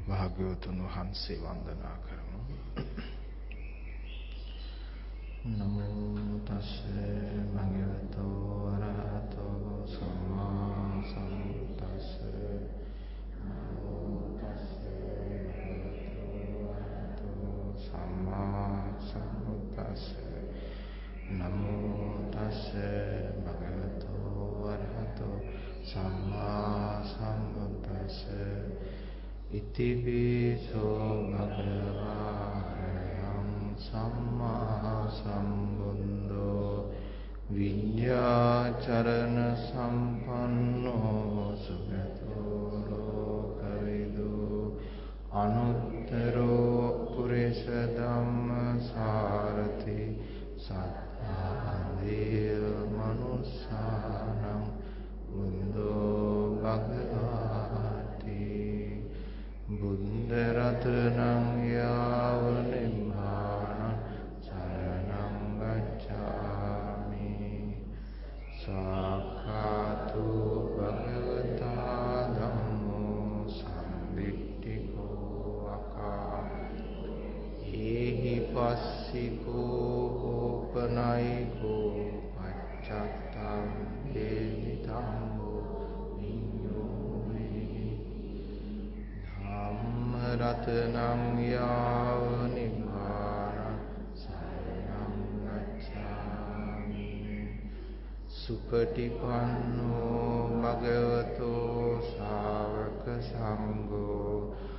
භාග්‍යවතුන් වහන්සේ වන්දනා කරමු. නමෝ තස්සේ භගවතෝ අරහතෝ සම්මා සම්බුද්දස්සේ. නමෝ තස්සේ භගවතෝ අරහතෝ සම්මා සම්බුද්දස්සේ. නමෝ තස්සේ භගවතෝ අරහතෝ සම්මා සම්බුද්දස්සේ. ඉතිපිසෝ භගවා අරහං සම්මා සම්බුද්ධෝ විඤ්ඤාචරණ සම්පන්නෝ සුගතෝ ලෝකවිදු අනුත්තරෝ පුරිස ධම්ම සාරති සත්තාදේව මනුස්සානං බුද්ධෝ භගවාති. බුද්ධ රතනං යාව නිබ්බානං සරණං ගච්ඡාමි. සාඛාතු භගවතා ධම්මෝ සම්දිට්ඨිකෝ අකා ඒහි පස්සිකෝ ඕපනයිකෝ පච්චත්තං වේදි ධම්මෝ රතනං යාව නිබ්බානං සරණං ගච්ඡාමි. සුපටිපන්නෝ භගවතෝ ශාවක සංඝෝ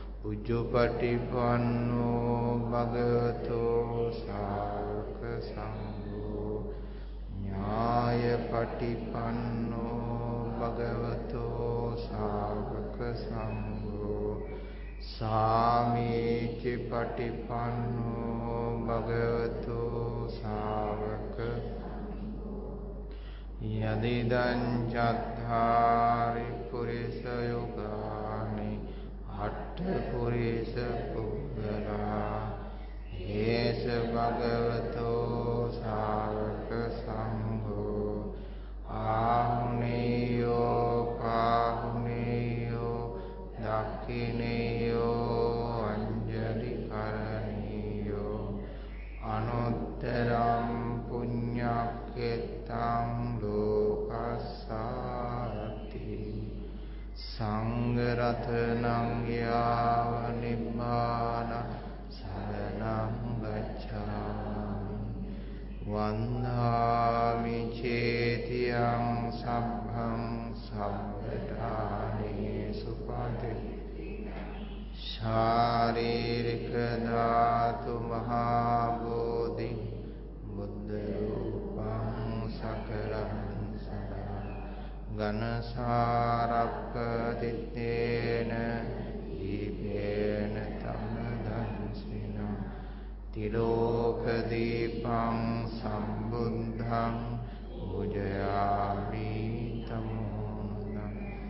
උජ්ජපටිපන්නෝ භගවතෝ ශාවක සංඝෝ ඥායපටිපන්නෝ භගවතෝ ශාවක සංඝෝ සාමීචි පටිපන්නෝ භගවතෝ ශාවක යදිදං චත්තාරි පුරිස යුගානි අට්ඨ පුරිස පුද්ගලා හේස භගවතෝ ශාවක සංඝෝ ආහුනේයෝ පාහුනේයෝ දක්ඛිනේයෝ අංජලි කරණීයෝ අනුත්තරං පුඤ්ඤක්ඛෙත්තං ලෝකස්සාති. සංඝ රතනං යාව නිබ්බානං සරණං ගච්ඡාමි. වන්දාමි චේතියං සම්භං සම්පදානේසු පදිත්ති. ශාරීරික ධාතු මහා බෝධි බුද්ධ රූපං සකලං සදා ඝනසාරප්පදිත්තේන දීපේන තමදංසිනා තිලෝක දීපං සම්බුද්ධං පූජයාමි තමෝදං.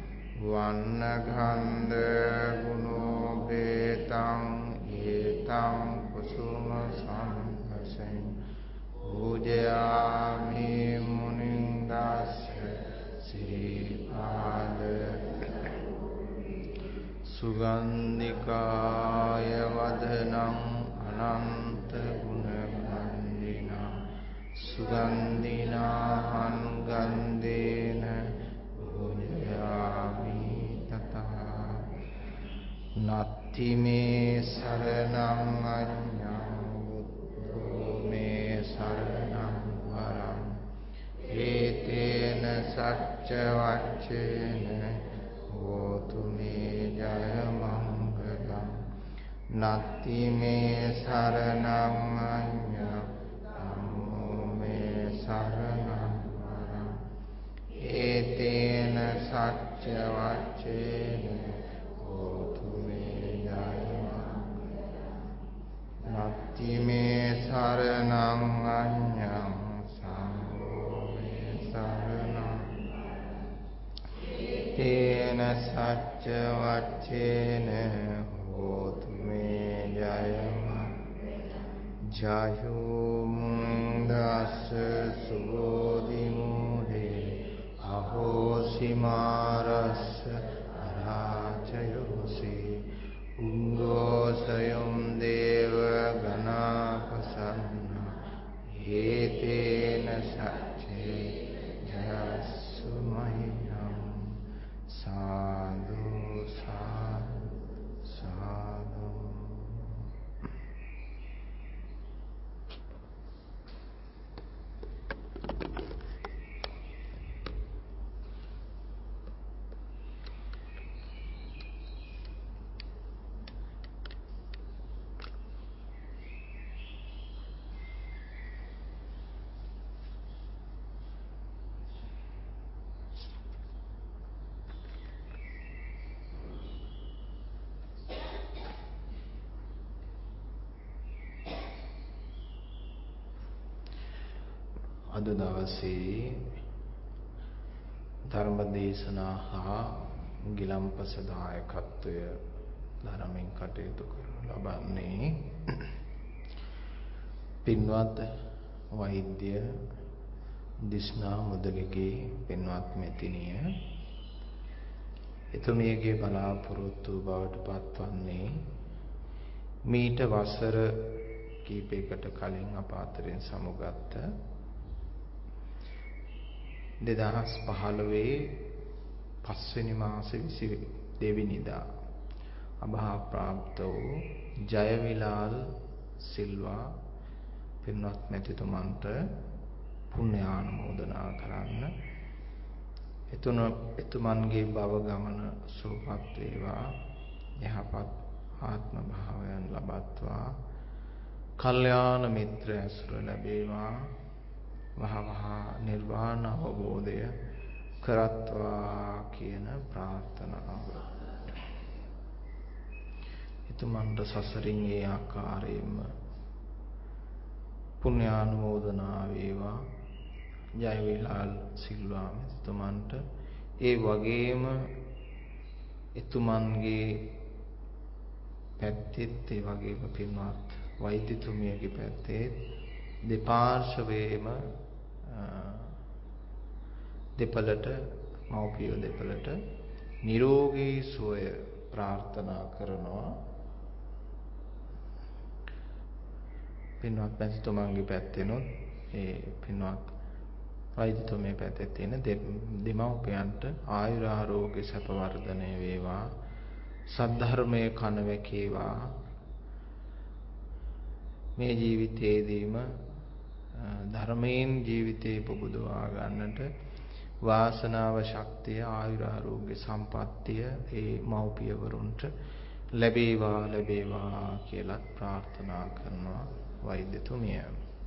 වන්නගන්ධ ගුණෝපේතං ඒතං කුසුම සම්පසෙන් පූජයාමි මුනින්දස්ස සිරිපාද සුගන්ධිකාය වදනං අනන්ත ගුණගන්ධිනා සුගන්ධිනාහං ගන්ධේන පූජයාමි තථා. නත්ති මේ සරණං අඤ්ඤං බුද්ධෝ මේ සරණං වරං ඒතේන සච්ච වච්චේන හෝතු මේ ජය මංගලං. නත්ති මේ සරණං අඤ්ඤං ධම්මෝ මේ සරණං වරං ඒතේන සච්ච වච්චේන හෝතු මේ ජය මංගලං. නත්ති මේ සරණං අඤ්ඤං සංඝෝ මේ සරණං ඒතේන සච්ච වච්චේන හෝතු මේ ජය ජයෝ මුන්දස්ස සුබෝධි මූලේ අහෝසි මාරස්ස අරාචයෝසි උංගෝසයොම් දේව ගනාපසන්න හේතේන සච්චේ ජයස්සු මහියම් සාදු සාදු සාදු. අද දවසේ ධර්ම දේශනා හා ගිලම්පස දායකත්වය ධර්මයෙන් කටයුතු කරනු ලබන්නේ පින්වත් වෛද්‍ය දිස්නා මුදලිගේ පින්වත් මෙතිනිය. එතුමියගේ බලාපොරොත්තු බවට පත්වන්නේ මීට වසර කීපයකට කලින් අප අතරින් සමුගත්ත 2015 පස්වෙනි මාසේ 22 වෙනිදා අභා ප්‍රාප්ත වූ ජයවිලාල් සිල්වා පින්වත් මැතිතුමන්ට පුණ්‍යානුමෝදනා කරන්න. එතුමන්ගේ භව ගමන සුවපත් වේවා, යහපත් ආත්ම භාවයන් ලබත්වා, කල්යාණ මිත්‍ර ඇසුර ලැබේවා, වහවහ නිර්වාණ අවබෝධය කරත්වා කියන ප්‍රාර්ථනාව. එතුමන්ට සසරින් ඒ ආකාරයෙන්ම පුණ්‍යානුමෝදනා වේවා. ජයවිලාල් සිල්වා මෙතුමන්ට ඒ වගේම එතුමන්ගේ පැත්තෙත් ඒ වගේම පින්වත් වෛද්‍යතුමියගේ පැත්තේ දෙපාර්ශවයේම දෙපළට මව්පිය දෙපළට නිරෝගී සුවය ප්‍රාර්ථනා කරනවා. පින්වත් මැතිතුමන්ගේ පැත්තෙනොත් ඒ පින්වත් වෛද්‍යතුමිය පැත්තේ තියෙන දෙමව්පියන්ට ආයුර ආරෝග්‍ය සැප වර්ධනය වේවා, සද්ධර්මයේ කන වැකේවා, මේ ජීවිතයේදීම ධර්මයෙන් ජීවිතේ පුබුදවා ගන්නට වාසනාව, ශක්තිය, ආයුර ආරෝග්‍ය සම්පත්තිය ඒ මව්පියවරුන්ට ලැබේවා ලැබේවා කියලා ප්‍රාර්ථනා කරනවා වෛද්‍යතුමිය.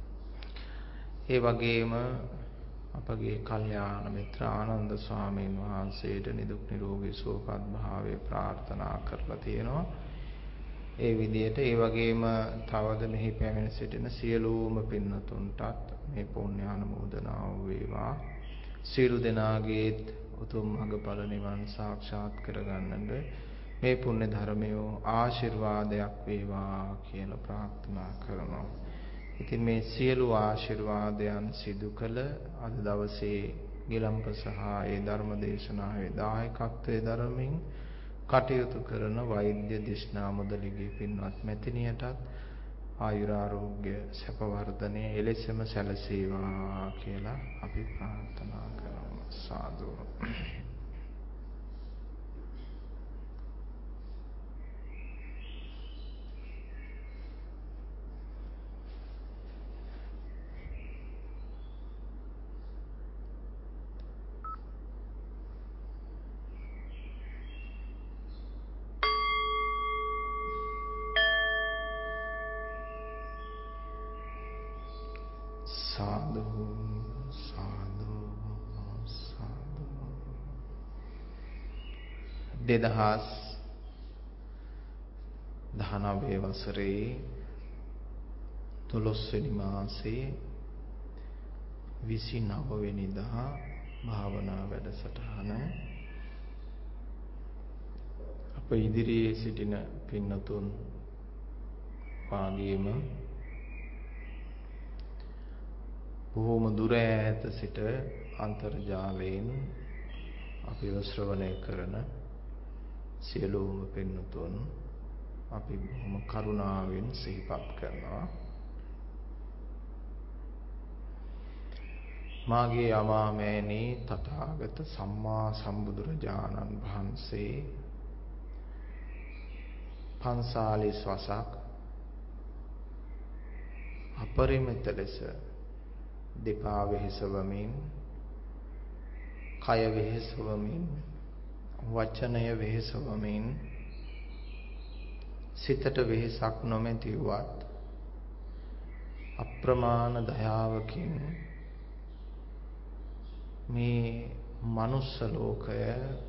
ඒ වගේම අපගේ කල්යාණ මිත්‍ර ආනන්ද ස්වාමීන් වහන්සේට නිදුක් නිරෝගී සුවපත් භාවය ප්‍රාර්ථනා කරලා තියෙනවා. ඒ විදිහට ඒ වගේම තවද මෙහි පැමිණ සිටින සියලුම පින්වතුන්ටත් මේ පුණ්‍යානුමෝදනාව වේවා. සියලු දෙනාගේත් උතුම් මඟඵල නිවන් සාක්ෂාත් කරගන්නට මේ පුණ්‍ය ධර්මය ආශිර්වාදයක් වේවා කියලා ප්‍රාර්ථනා කරනවා. ඉතින් මේ සියලු ආශිර්වාදයන් සිදු කළ අද දවසේ ගිලම්පස හා ඒ ධර්ම දේශනාවේ දායකත්වයේ ධර්මයෙන් කටයුතු කරන වෛද්‍ය දිස්නා මුදලිගේ පින්වත් මැතිණියටත් ආයුරාරෝග්‍ය සැප වර්ධනය එලෙසම සැලසේවා කියලා අපි ප්‍රාර්ථනා කරමු. සාදු. සාදු සාදු සාදු. 2019 වසරේ 12 වෙනි මාසේ 29 වෙනිදා භාවනා වැඩසටහන අප ඉදිරියේ සිටින පින්නතුන් වාගේම බොහෝම දුර ඈත සිට අන්තර්ජාලයෙන් අපිව ශ්‍රවණය කරන සියලුම පින්නතුන් අපි බොහොම කරුණාවෙන් සිහිපත් කරනවා. මාගේ අමාමෑණී තථාගත සම්මා සම්බුදුරජාණන් වහන්සේ 45 වසක් අපරිමිත ලෙස දෙපා වෙහෙසවමින්, කය වෙහෙසවමින්, වචනය වෙහෙසවමින්, සිතට වෙහෙසක් නොමැතිවත් අප්‍රමාණ දයාවකින් මේ මනුස්ස ලෝකය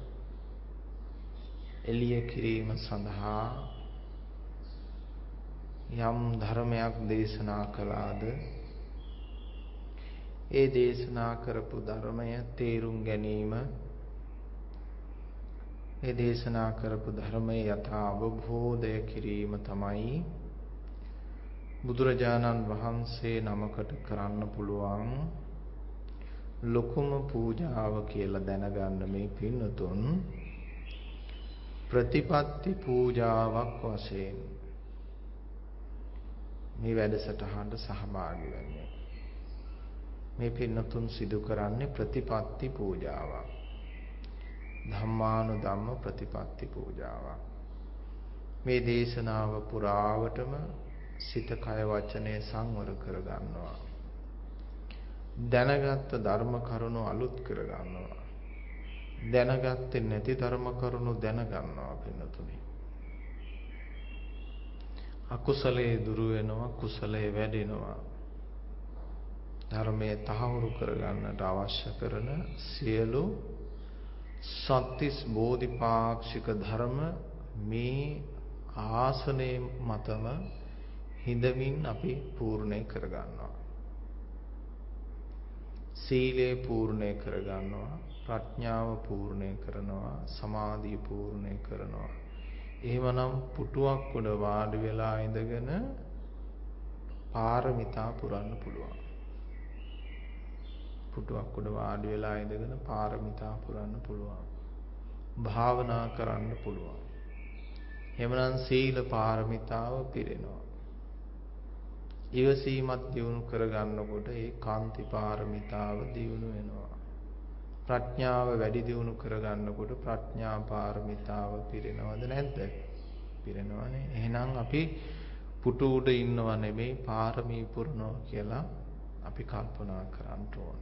එළිය කිරීම සඳහා යම් ධර්මයක් දේශනා කළාද ඒ දේශනා කරපු ධර්මය තේරුම් ගැනීම, ඒ දේශනා කරපු ධර්මයේ යථා අවබෝධය කිරීම තමයි බුදුරජාණන් වහන්සේ නමකට කරන්න පුළුවන් ලොකුම පූජාව කියලා දැනගන්න මේ පින්වතුන් ප්‍රතිපත්ති පූජාවක් වශයෙන් මේ වැඩසටහනට සහභාගී වෙන්නේ. මේ පින්වතුන් සිදු කරන්නේ ප්‍රතිපත්ති පූජාවක්. ධම්මානුධම්ම ප්‍රතිපත්ති පූජාවක්. මේ දේශනාව පුරාවටම සිත කය වචනය සංවර කරගන්නවා. දැනගත් ධර්ම කරුණු අලුත් කරගන්නවා. දැනගත්තේ නැති ධර්ම කරුණු දැනගන්නවා පින්වතුනි. අකුසලයේ දුරු වෙනවා, කුසලයේ වැඩෙනවා. ධර්මයේ තහවුරු කරගන්නට අවශ්‍ය කරන සියලු සත්‍තිස් බෝධිපාක්ෂික ධර්ම මේ ආසනයේ මතම හිඳමින් අපි පූර්ණේ කරගන්නවා. සීලය පූර්ණේ කරගන්නවා, ප්‍රඥාව පූර්ණේ කරනවා, සමාධිය පූර්ණේ කරනවා. එහෙමනම් පුටුවක් උඩ වාඩි වෙලා ඉඳගෙන පාරමිතා පුරන්න පුළුවන්. පුටුවක් උඩ වාඩි වෙලා ඉඳගෙන පාරමිතා පුරන්න පුළුවන්. භාවනා කරන්න පුළුවන්. එහෙමනම් සීල පාරමිතාව පිරෙනවා. ඉවසීමත් දියුණු කරගන්නකොට ඒ කාන්ති පාරමිතාව දියුණු වෙනවා. ප්‍රඥාව වැඩි දියුණු කරගන්නකොට ප්‍රඥා පාරමිතාව පිරෙනවද නැද්ද? පිරෙනවනේ. එහෙනම් අපි පුටු උඩ ඉන්නව නෙමෙයි පාරමී පුරනවා කියලා අපි කල්පනා කරන්න ඕන.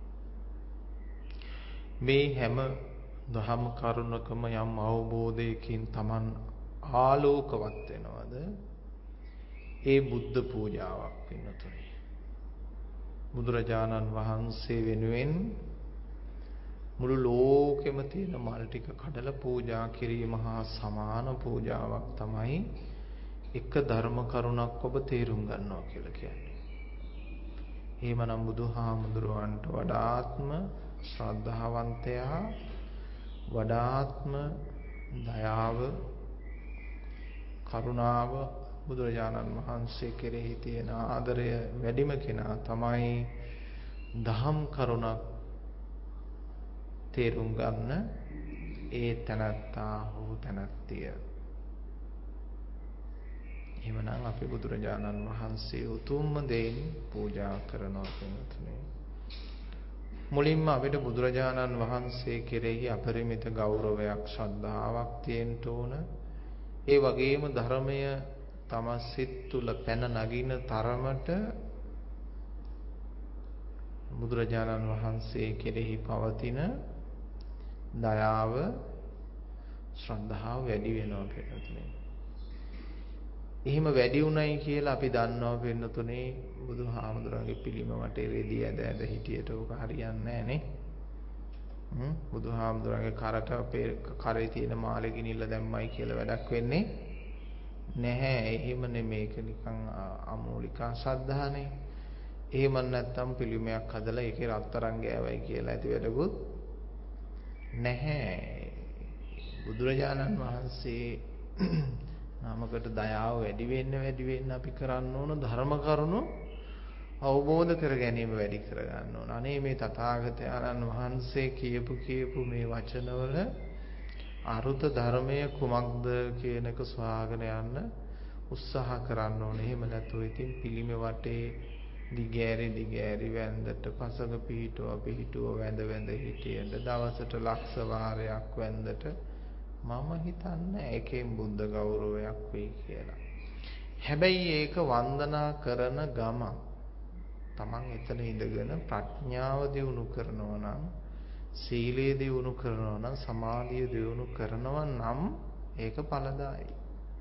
මේ හැම දහම් කරුණකම යම් අවබෝධයකින් Taman ආලෝකවත් වෙනවද? ඒ බුද්ධ පූජාවක් පින්නතුනි. බුදුරජාණන් වහන්සේ වෙනුවෙන් මුළු ලෝකෙම තියෙන මල් ටික කඩලා පූජා කිරීම හා සමාන පූජාවක් තමයි එක ධර්ම කරුණක් ඔබ තේරුම් ගන්නවා කියලා කියන්නේ. එහෙමනම් බුදුහාමුදුරුවන්ට වඩාත්ම ශ්‍රද්ධාවන්තයා, වඩාත්ම දයාව, කරුණාව බුදුරජාණන් වහන්සේ කෙරෙහි තියෙන ආදරය වැඩිම කෙනා තමයි දහම් කරුණක් තේරුම් ගන්න ඒ තනත්තා හෝ තනත්තිය. එහෙමනම් අපි බුදුරජාණන් වහන්සේ උතුම්ම දෙයින් පූජා කරනවා කියනතුනේ. මුලින්ම අපිට බුදුරජාණන් වහන්සේ කෙරෙහි අපරිමිත ගෞරවයක්, ශ්‍රද්ධාවක් තියෙන්න ඕන. ඒ වගේම ධර්මය තම සිත් තුළ පැන නගින තරමට බුදුරජාණන් වහන්සේ කෙරෙහි පවතින දයාව, ශ්‍රද්ධාව වැඩි වෙනවා පින්නතුනේ. එහෙම වැඩි උණයි කියලා අපි දන්නවා පින්නතුනේ බුදුහාමුදුරන්ගේ පිළිම වටේ රෙදි ඇද ඇද හිටියට උක හරියන්නේ නැහැ නේ. බුදුහාමුදුරන්ගේ කරට අපේ කරේ තියෙන මාළේ ගිනිල්ල දැම්මයි කියලා වැඩක් වෙන්නේ නැහැ. එහෙම නෙමේක නිකන් අමූලිකා ශ්‍රද්ධානේ. එහෙම නැත්නම් පිළිමයක් හදලා ඒකේ රත්තරන් ගෑවයි කියලා ඇති වැඩකුත් නැහැ. බුදුරජාණන් වහන්සේ නාමකට දයාව වැඩි වෙන්න අපි කරන්න ඕන ධර්ම කරුණු අවබෝධ කර ගැනීම වැඩි කර ගන්න ඕන. අනේ මේ තථාගතයන්න් වහන්සේ කියපු මේ වචනවල අරුත ධර්මය කුමක්ද කියන එක සොයාගෙන යන්න උත්සාහ කරන්න ඕනේ. එහෙම නැතුව ඉතින් පිළිමේ වටේ දිගෑරි වැන්දට පසඟ පිහිටුව වැඳ හිටියෙන්ද දවසට ලක්ෂ වාරයක් වැන්දට මම හිතන්නේ ඒකෙන් බුද්ධ ගෞරවයක් වෙයි කියලා. හැබැයි ඒක වන්දනා කරන ගම තමන් එතන ඉඳගෙන ප්‍රඥාව දියුණු කරනවා නම්, සීලය දියුණු කරනවා නම්, සමාධිය දියුණු කරනවා නම් ඒක ඵලදායි.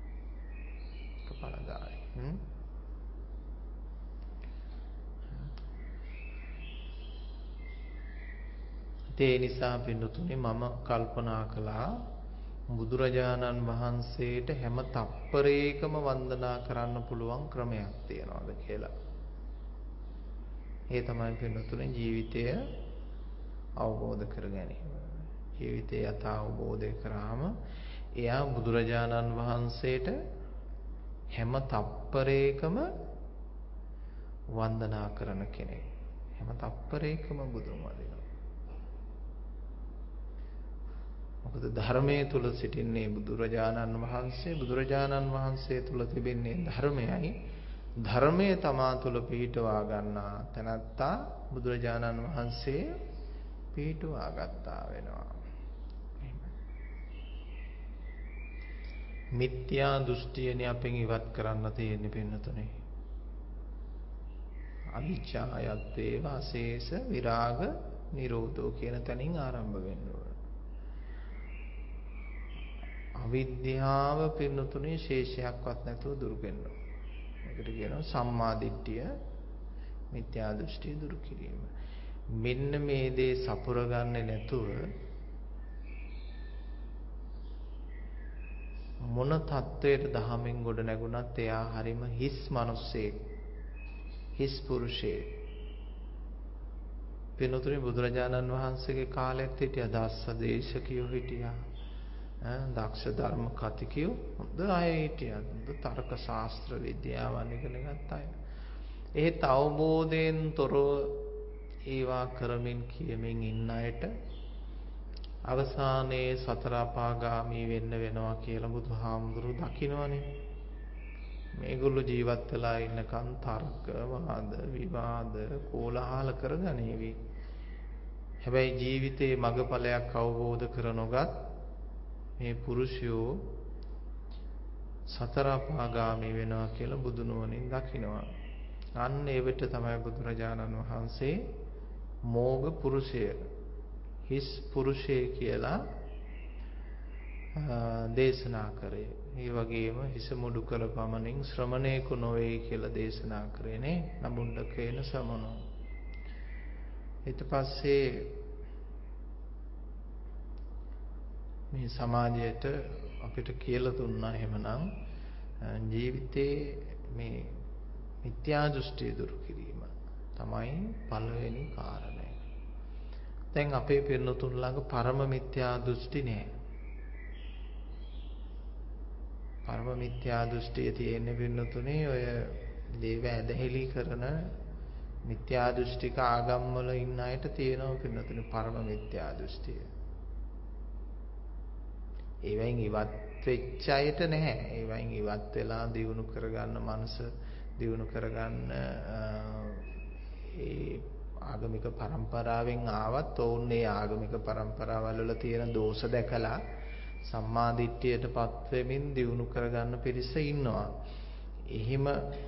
ඒ නිසා පින්නතුනේ මම කල්පනා කළා බුදුරජාණන් වහන්සේට හැම තප්පරයකම වන්දනා කරන්න පුළුවන් ක්‍රමයක් තියනවාද කියලා. ඒ තමයි පින්නතුනේ ජීවිතය අවබෝධ කර ගැනීම. ජීවිතය යථා අවබෝධය කරාම එයා බුදුරජාණන් වහන්සේට හැම තප්පරයකම වන්දනා කරන කෙනෙක්. හැම තප්පරයකම බුදුන් වදිනවා. මොකද ධර්මයේ තුල සිටින්නේ බුදුරජාණන් වහන්සේ තුල තිබෙන්නේ ධර්මයයි. ධර්මයේ තමා තුල පිහිටවා ගන්නා තැනැත්තා බුදුරජාණන් වහන්සේ පිහිටවා ගත්තා වෙනවා. මිත්‍යා දෘෂ්ටියනේ අපෙන් ඉවත් කරන්න තියෙන්නේ පින්නතුනේ. අවිචායත්තේව අශේෂ විරාග නිරෝධෝ කියන තැනින් ආරම්භ වෙන්න ඕන. අවිද්‍යාව පින්නතුනේ ශේෂයක්වත් නැතුව දුරු වෙනවා. ඒකට කියනවා සම්මා දිට්ඨිය, මිත්‍යා දෘෂ්ටිය දුරු කිරීම. මෙන්න මේ දේ සපුරගන්නේ නැතුව මොන தത്വයට දහමෙන් ගොඩ නැගුණත් එයා හරීම හිස් මිනිස්සෙක්, හිස් පුරුෂයෙක්. පින්නතුනේ බුදුරජාණන් වහන්සේගේ කාලෙත් හිටියා දාස්සදේශකයෝ හිටියා. දක්ෂ ධර්ම කතිකයෝ හොඳ අය හිටියා. හොඳ තර්ක ශාස්ත්‍ර විද්‍යාවන් ඉගෙන ගත්ත අය. ඒත් අවබෝධයෙන් තොරව ඒවා කරමින් කියමින් ඉන්න අයට අවසානයේ සතර අපාගාමී වෙන්න වෙනවා කියලා බුදුහාමුදුරුවෝ දකින්නවනේ. මේගොල්ලෝ ජීවත් වෙලා ඉන්නකන් තර්ක වාද විවාද කෝලහල කරගනීවි. හැබැයි ජීවිතේ මගඵලයක් අවබෝධ කර නොගත් මේ පුරුෂයෝ සතර අපාගාමී වෙනවා කියලා බුදුනුවණින් දකිනවා. අන්න ඒවට තමයි බුදුරජාණන් වහන්සේ මෝග පුරුෂය, හිස් පුරුෂය කියලා දේශනා කරේ. ඒ වගේම හිස මුඩු කළ පමණින් ශ්‍රමණේකු නොවේ කියලා දේශනා කරේ නේ. නබුණ්ඩකේන සමනෝ. ඊට පස්සේ මේ සමාජයට අපිට කියලා දුන්නා එහෙමනම් ජීවිතේ මේ මිත්‍යා දෘෂ්ටිය දුරු කිරීම තමයි පළවෙනි කාරණය. දැන් අපේ පිරිනුතුන් ළඟ පරම මිත්‍යා දෘෂ්ටි නෑ. පරම මිත්‍යා දෘෂ්ටිය තියෙන්නේ පිරිනුතුනේ ඔය දේව ඇදහිලි කරන මිත්‍යා දෘෂ්ටික ආගම් වල ඉන්න අයට තියෙනවා පිරිනුතුනේ පරම මිත්‍යා දෘෂ්ටිය. ඒවෙන් ඉවත් වෙච්ච අයට නැහැ. ඒවෙන් ඉවත් වෙලා දියුණු කරගන්න මනස දියුණු කරගන්න ඒ ආගමික પરම්පරාවෙන් ආවත් ඔවුන් මේ ආගමික પરම්පරාවල් වල තියෙන දෝෂ දැකලා සම්මා දිට්ඨියටපත් වෙමින් දියුණු කරගන්න පිරිස ඉන්නවා. එහෙම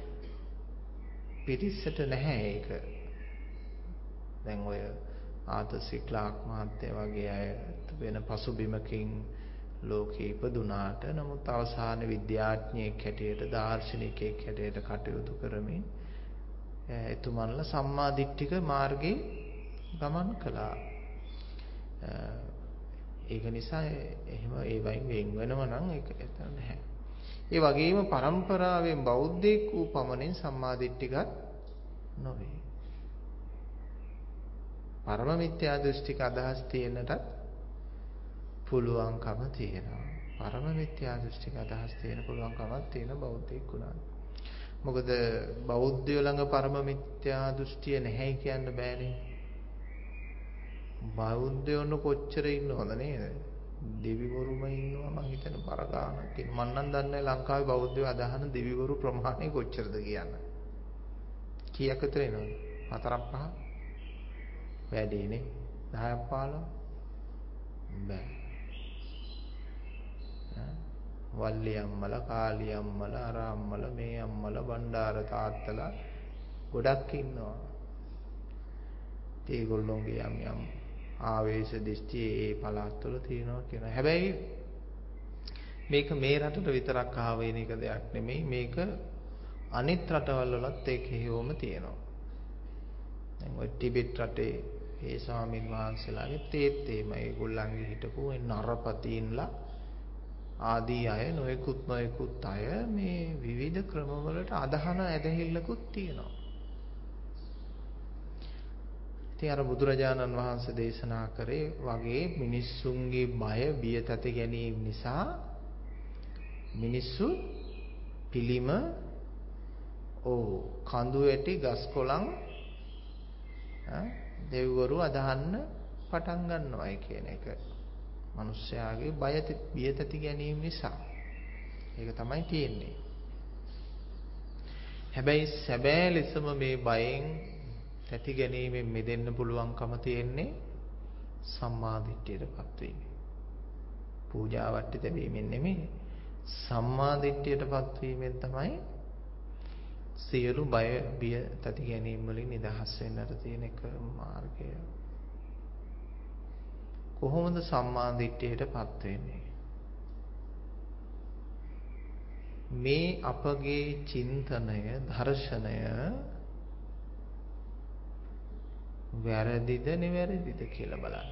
පිරිසට නැහැ ඒක. දැන් ඔය ආතසික්ලාක් මහත්තයා වගේ අය වෙන පසුබිමකින් ලෝකේ ඉපදුනාට නමුත් අවසාන විද්‍යාඥයෙක් හැටියට දාර්ශනිකයෙක් හැටියට කටයුතු කරමින් එතුමන්ලා සම්මා දිට්ඨික මාර්ගේ ගමන් කළා. ඒක නිසා එහෙම ඒ වයින් වෙන් වෙනව නම් ඒක එතන නැහැ. ඒ වගේම પરම්පරාවෙන් බෞද්ධයෙක් වූ පමණින් සම්මා දිට්ඨිකත් නොවේ. පරම මිත්‍යා දෘෂ්ටික අදහස් තියෙනටත් පුළුවන්කම තියෙනවා. පරම මිත්‍යා දෘෂ්ටික අදහස් තියෙන පුළුවන්කමක් තියෙන බෞද්ධයෙක් වුණා. මොකද බෞද්ධයෝ ළඟ පරම මිත්‍යා දෘෂ්ටිය නැහැ කියන්න බෑනේ. බෞද්ධයෝ කොච්චර ඉන්නවද නේද? දෙවිවරුම ඉන්නවා මං හිතන බර ගානක් ඉන්න. මං නම් දන්නේ ලංකාවේ බෞද්ධයෝ අදහන දෙවිවරු ප්‍රමාණය කොච්චරද කියන්න. කීයක් විතර එනවද? 4ක් 5ක් වැඩිනේ. 10ක් 15 බෑ. වල්ලි අම්මලා, කාලි අම්මලා, අර අම්මලා, මේ අම්මලා, බණ්ඩාර තාත්තලා ගොඩක් ඉන්නවා. ඒගොල්ලෝගේ යම් ආවේශ දෘෂ්ටි ඒ පළාත්වල තියෙනවා කියන. හැබැයි මේක මේ රටට විතරක් ආවෙන එක දෙයක් නෙමෙයි. මේක අනිත් රටවල් වලත් ඒක හේවම තියෙනවා. දැන් ඔය ටිබෙට් රටේ ඒ ස්වාමීන් වහන්සේලාගෙත් ඒත් එහෙමයි. ඒගොල්ලන්ගේ හිටපු නරපතීන්ලා ආදී අය නොයෙකුත් අය මේ විවිධ ක්‍රමවලට අදහන ඇදහිල්ලකුත් තියෙනවා. ඉතින් අර බුදුරජාණන් වහන්සේ දේශනා කරේ වගේ මිනිස්සුන්ගේ බය බිය තැති ගැනීම නිසා මිනිස්සු පිළිම කඳු ඇටි ගස් කොළන් දෙවිවරු අදහන්න පටන් ගන්නවායි කියන එක. මිනිස්යාගේ බිය තැති ගැනීම නිසා. ඒක තමයි තියෙන්නේ. හැබැයි සැබෑ ලෙසම මේ බයෙන් තැති ගැනීමෙන් මිදෙන්න පුළුවන්කම තියෙන්නේ සම්මා දිට්ඨියටපත් වීම. පූජා වට්ටි තැබීමෙන් නෙමෙයි. සම්මා දිට්ඨියටපත් වීමෙන් තමයි සියලු බය බිය තැති ගැනීම වලින් නිදහස් වෙන්නට තියෙන එක මාර්ගය. කොහොමද සම්මා දිට්ඨියටපත් වෙන්නේ? මේ අපගේ චින්තනය, දර්ශනය වැරදිද නිවැරදිද කියලා බලන්න.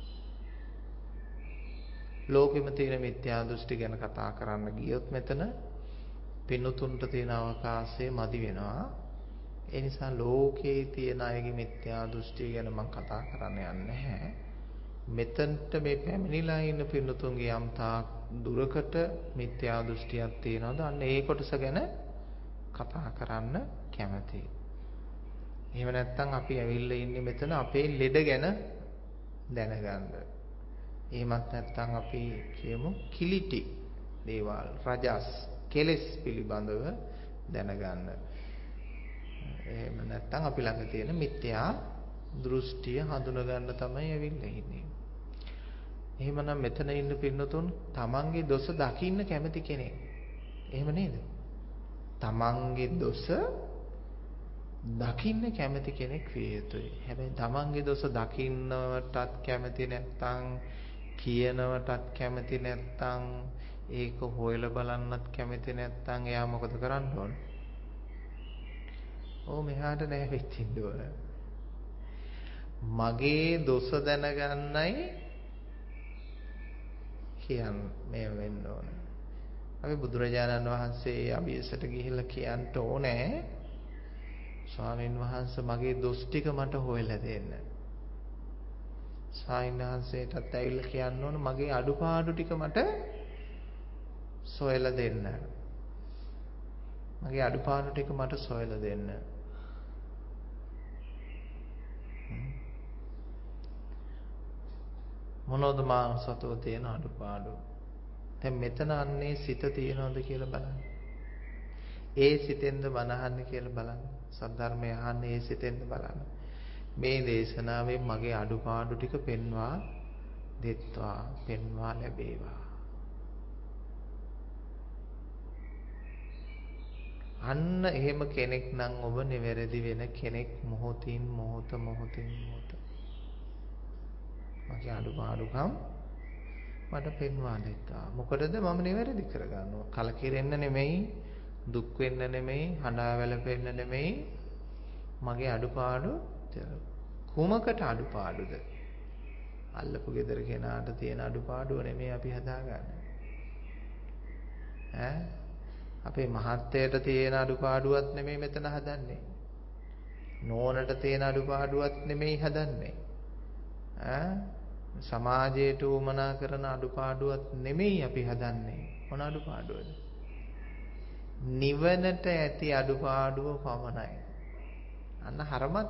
ලෝකෙම තියෙන මිත්‍යා දෘෂ්ටි ගැන කතා කරන්න ගියොත් මෙතන පින්තුන්ට තියෙන අවකාශය මදි වෙනවා. ඒ නිසා ලෝකයේ තියෙන අයගේ මිත්‍යා දෘෂ්ටි ගැන මම කතා කරන්න යන්නේ නැහැ. මෙතනට මේ පැමිණිලා ඉන්න පින්තුන්ගේ යම් තාක් දුරකට මිත්‍යා දෘෂ්ටියක් තියෙනවද? අන්න ඒ කොටස ගැන කතා කරන්න කැමතියි. එහෙම නැත්නම් අපි ඇවිල්ලා ඉන්නේ මෙතන අපේ ලෙඩ ගැන දැනගන්න. එහෙමත් නැත්නම් අපි කියමු කිලිටි දේවල්, රජස්, කෙලෙස් පිළිබඳව දැනගන්න. එහෙම නැත්නම් අපි ළඟ තියෙන මිත්‍යා දෘෂ්ටිය හඳුනා ගන්න තමයි ඇවිල්ලා ඉන්නේ. එහෙමනම් මෙතන ඉන්න පින්නතුන් තමන්ගේ දොස දකින්න කැමති කෙනෙක්. එහෙම නේද? තමන්ගේ දොස දකින්න කැමති කෙනෙක් විය යුතුයි. හැබැයි තමන්ගේ දොස දකින්නවටත් කැමති නැත්නම් කියනවටත් කැමති නැත්නම් ඒක හොයලා බලන්නත් කැමති නැත්නම් එයා මොකද කරන්න ඕන? මෙහාට නැවෙච්ච ඉන්න ඕන. මගේ දොස දැනගන්නයි මේ වෙන්න ඕන. අපි බුදුරජාණන් වහන්සේ අභියසට ගිහිල්ලා කියන්න ඕනේ ස්වාමීන් වහන්සේ මගේ දොස් ටික මට හොයලා දෙන්න. ස්වාමීන් වහන්සේටත් ඇවිල්ලා කියන්න ඕන මගේ අඩුපාඩු ටික මට සොයලා දෙන්න. මගේ අඩුපාඩු ටික මට සොයලා දෙන්න. මොනවද මානසතව තියෙන අඩුපාඩු? දැන් මෙතන අන්නේ සිත තියනවද කියලා බලන්න. ඒ සිතෙන්ද බනහන්නේ කියලා බලන්න. සද්ධර්මය අහන්නේ ඒ සිතෙන්ද බලන්න. මේ දේශනාවෙන් මගේ අඩුපාඩු ටික පෙන්වා දෙත්වා, පෙන්වා ලැබේවා. අන්න එහෙම කෙනෙක් නම් ඔබ නිවැරදි වෙන කෙනෙක්. මොහොතින් මොහොත. මගේ අඩුපාඩුකම් මට පෙන්වා දෙත්තා. මොකටද මම නිවැරදි කරගන්නවා? කලකිරෙන්න නෙමෙයි, දුක් වෙන්න නෙමෙයි, හඬා වැළපෙන්න නෙමෙයි. මගේ අඩුපාඩු කුමකට අඩුපාඩුද? අල්ලපු ගෙදර කෙනාට තියෙන අඩුපාඩුව නෙමෙයි අපි හදාගන්නේ. අපේ මහත්තයට තියෙන අඩුපාඩුවක් නෙමෙයි මෙතන හදන්නේ. නෝනට තියෙන අඩුපාඩුවක් නෙමෙයි හදන්නේ. සමාජයට උමනා කරන අඩුපාඩුවක් නෙමෙයි අපි හදන්නේ. මොන අඩුපාඩුවද? නිවනට ඇති අඩුපාඩුව පමණයි. අන්න හරමක්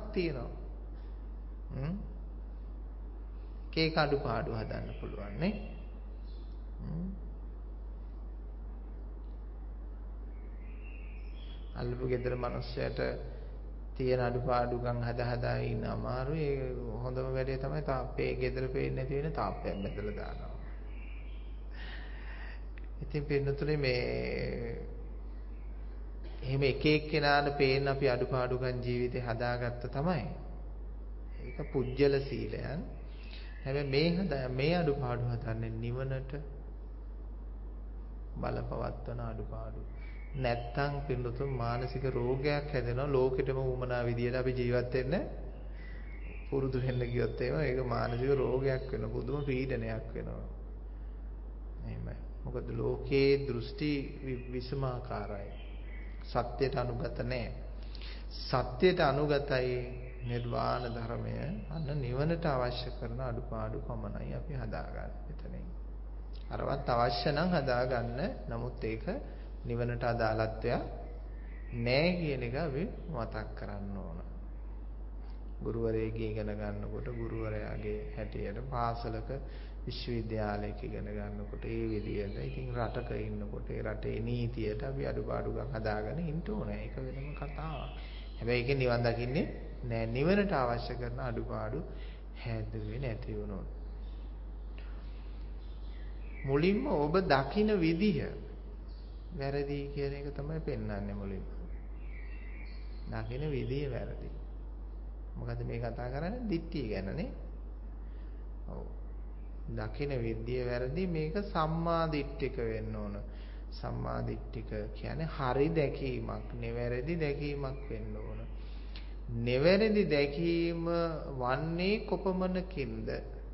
තියෙනවා. ඒක අඩුපාඩුව හදන්න පුළුවන් නේ. අල්ලපු ගෙදර මිනිස්සයාට තියෙන අඩුපාඩුකම් හදා ඉන්න අමාරුයි. ඒ හොඳම වැඩේ තමයි තාප්පේ ගෙදර පේන්නේ නැති වෙන තාප්පයක් බැදලා දානවා. ඉතින් පින්නතුනේ මේ එහෙම එක එක්කෙනාට පේන අපි අඩුපාඩුකම් ජීවිතේ හදාගත්ත තමයි. ඒක පුජ්‍යල සීලයන්. හැබැයි මේ අඩුපාඩු හදන්නේ නිවනට බලපවත්වන අඩුපාඩු. නැත්තම් පින්නතුන් මානසික රෝගයක් හැදෙනවා. ලෝකෙටම උමනා විදියට අපි ජීවත් වෙන්න පුරුදු වෙන්න ගියොත් ඒක මානසික රෝගයක් වෙනවා. පුදුම පීඩනයක් වෙනවා. එහෙමයි. මොකද ලෝකේ දෘෂ්ටි විසමාකාරයි. සත්‍යයට අනුගත නැහැ. සත්‍යයට අනුගතයි නිර්වාණ ධර්මය. අන්න නිවනට අවශ්‍ය කරන අඩුපාඩු පමණයි අපි හදාගන්නේ මෙතනින්. අරවත් අවශ්‍ය නම් හදාගන්න. නමුත් ඒක නිවනට අදාළත්වයක් නැහැ කියන එක අපි මතක් කරන්න ඕන. ගුරුවරයෙක්ගේ ඉගෙන ගන්නකොට ගුරුවරයාගේ හැටියට පාසලක විශ්වවිද්‍යාලයක ඉගෙන ගන්නකොට ඒ විදියට ඉතින් රටක ඉන්නකොට ඒ රටේ නීතියට අපි අඩුපාඩුකම් හදාගෙන ඉන්න ඕනේ. ඒක වෙනම කතාවක්. හැබැයි ඒකේ නිවන් දකින්නේ නෑ. නිවනට අවශ්‍ය කරන අඩුපාඩු හැදුවේ නැති වුණොත්. මුලින්ම ඔබ දකින විදිය වැරදි කියන එක තමයි පෙන්වන්නේ මුලින්ම. දකින විදිය වැරදි. මොකද මේ කතා කරන්නේ දිට්ඨිය ගැනනේ. ඔව්. දකින විදිය වැරදි. මේක සම්මා දිට්ඨික වෙන්න ඕන. සම්මා දිට්ඨික කියන්නේ හරි දැකීමක්, නිවැරදි දැකීමක් වෙන්න ඕන. නිවැරදි දැකීම වන්නේ කොපමණකින්ද?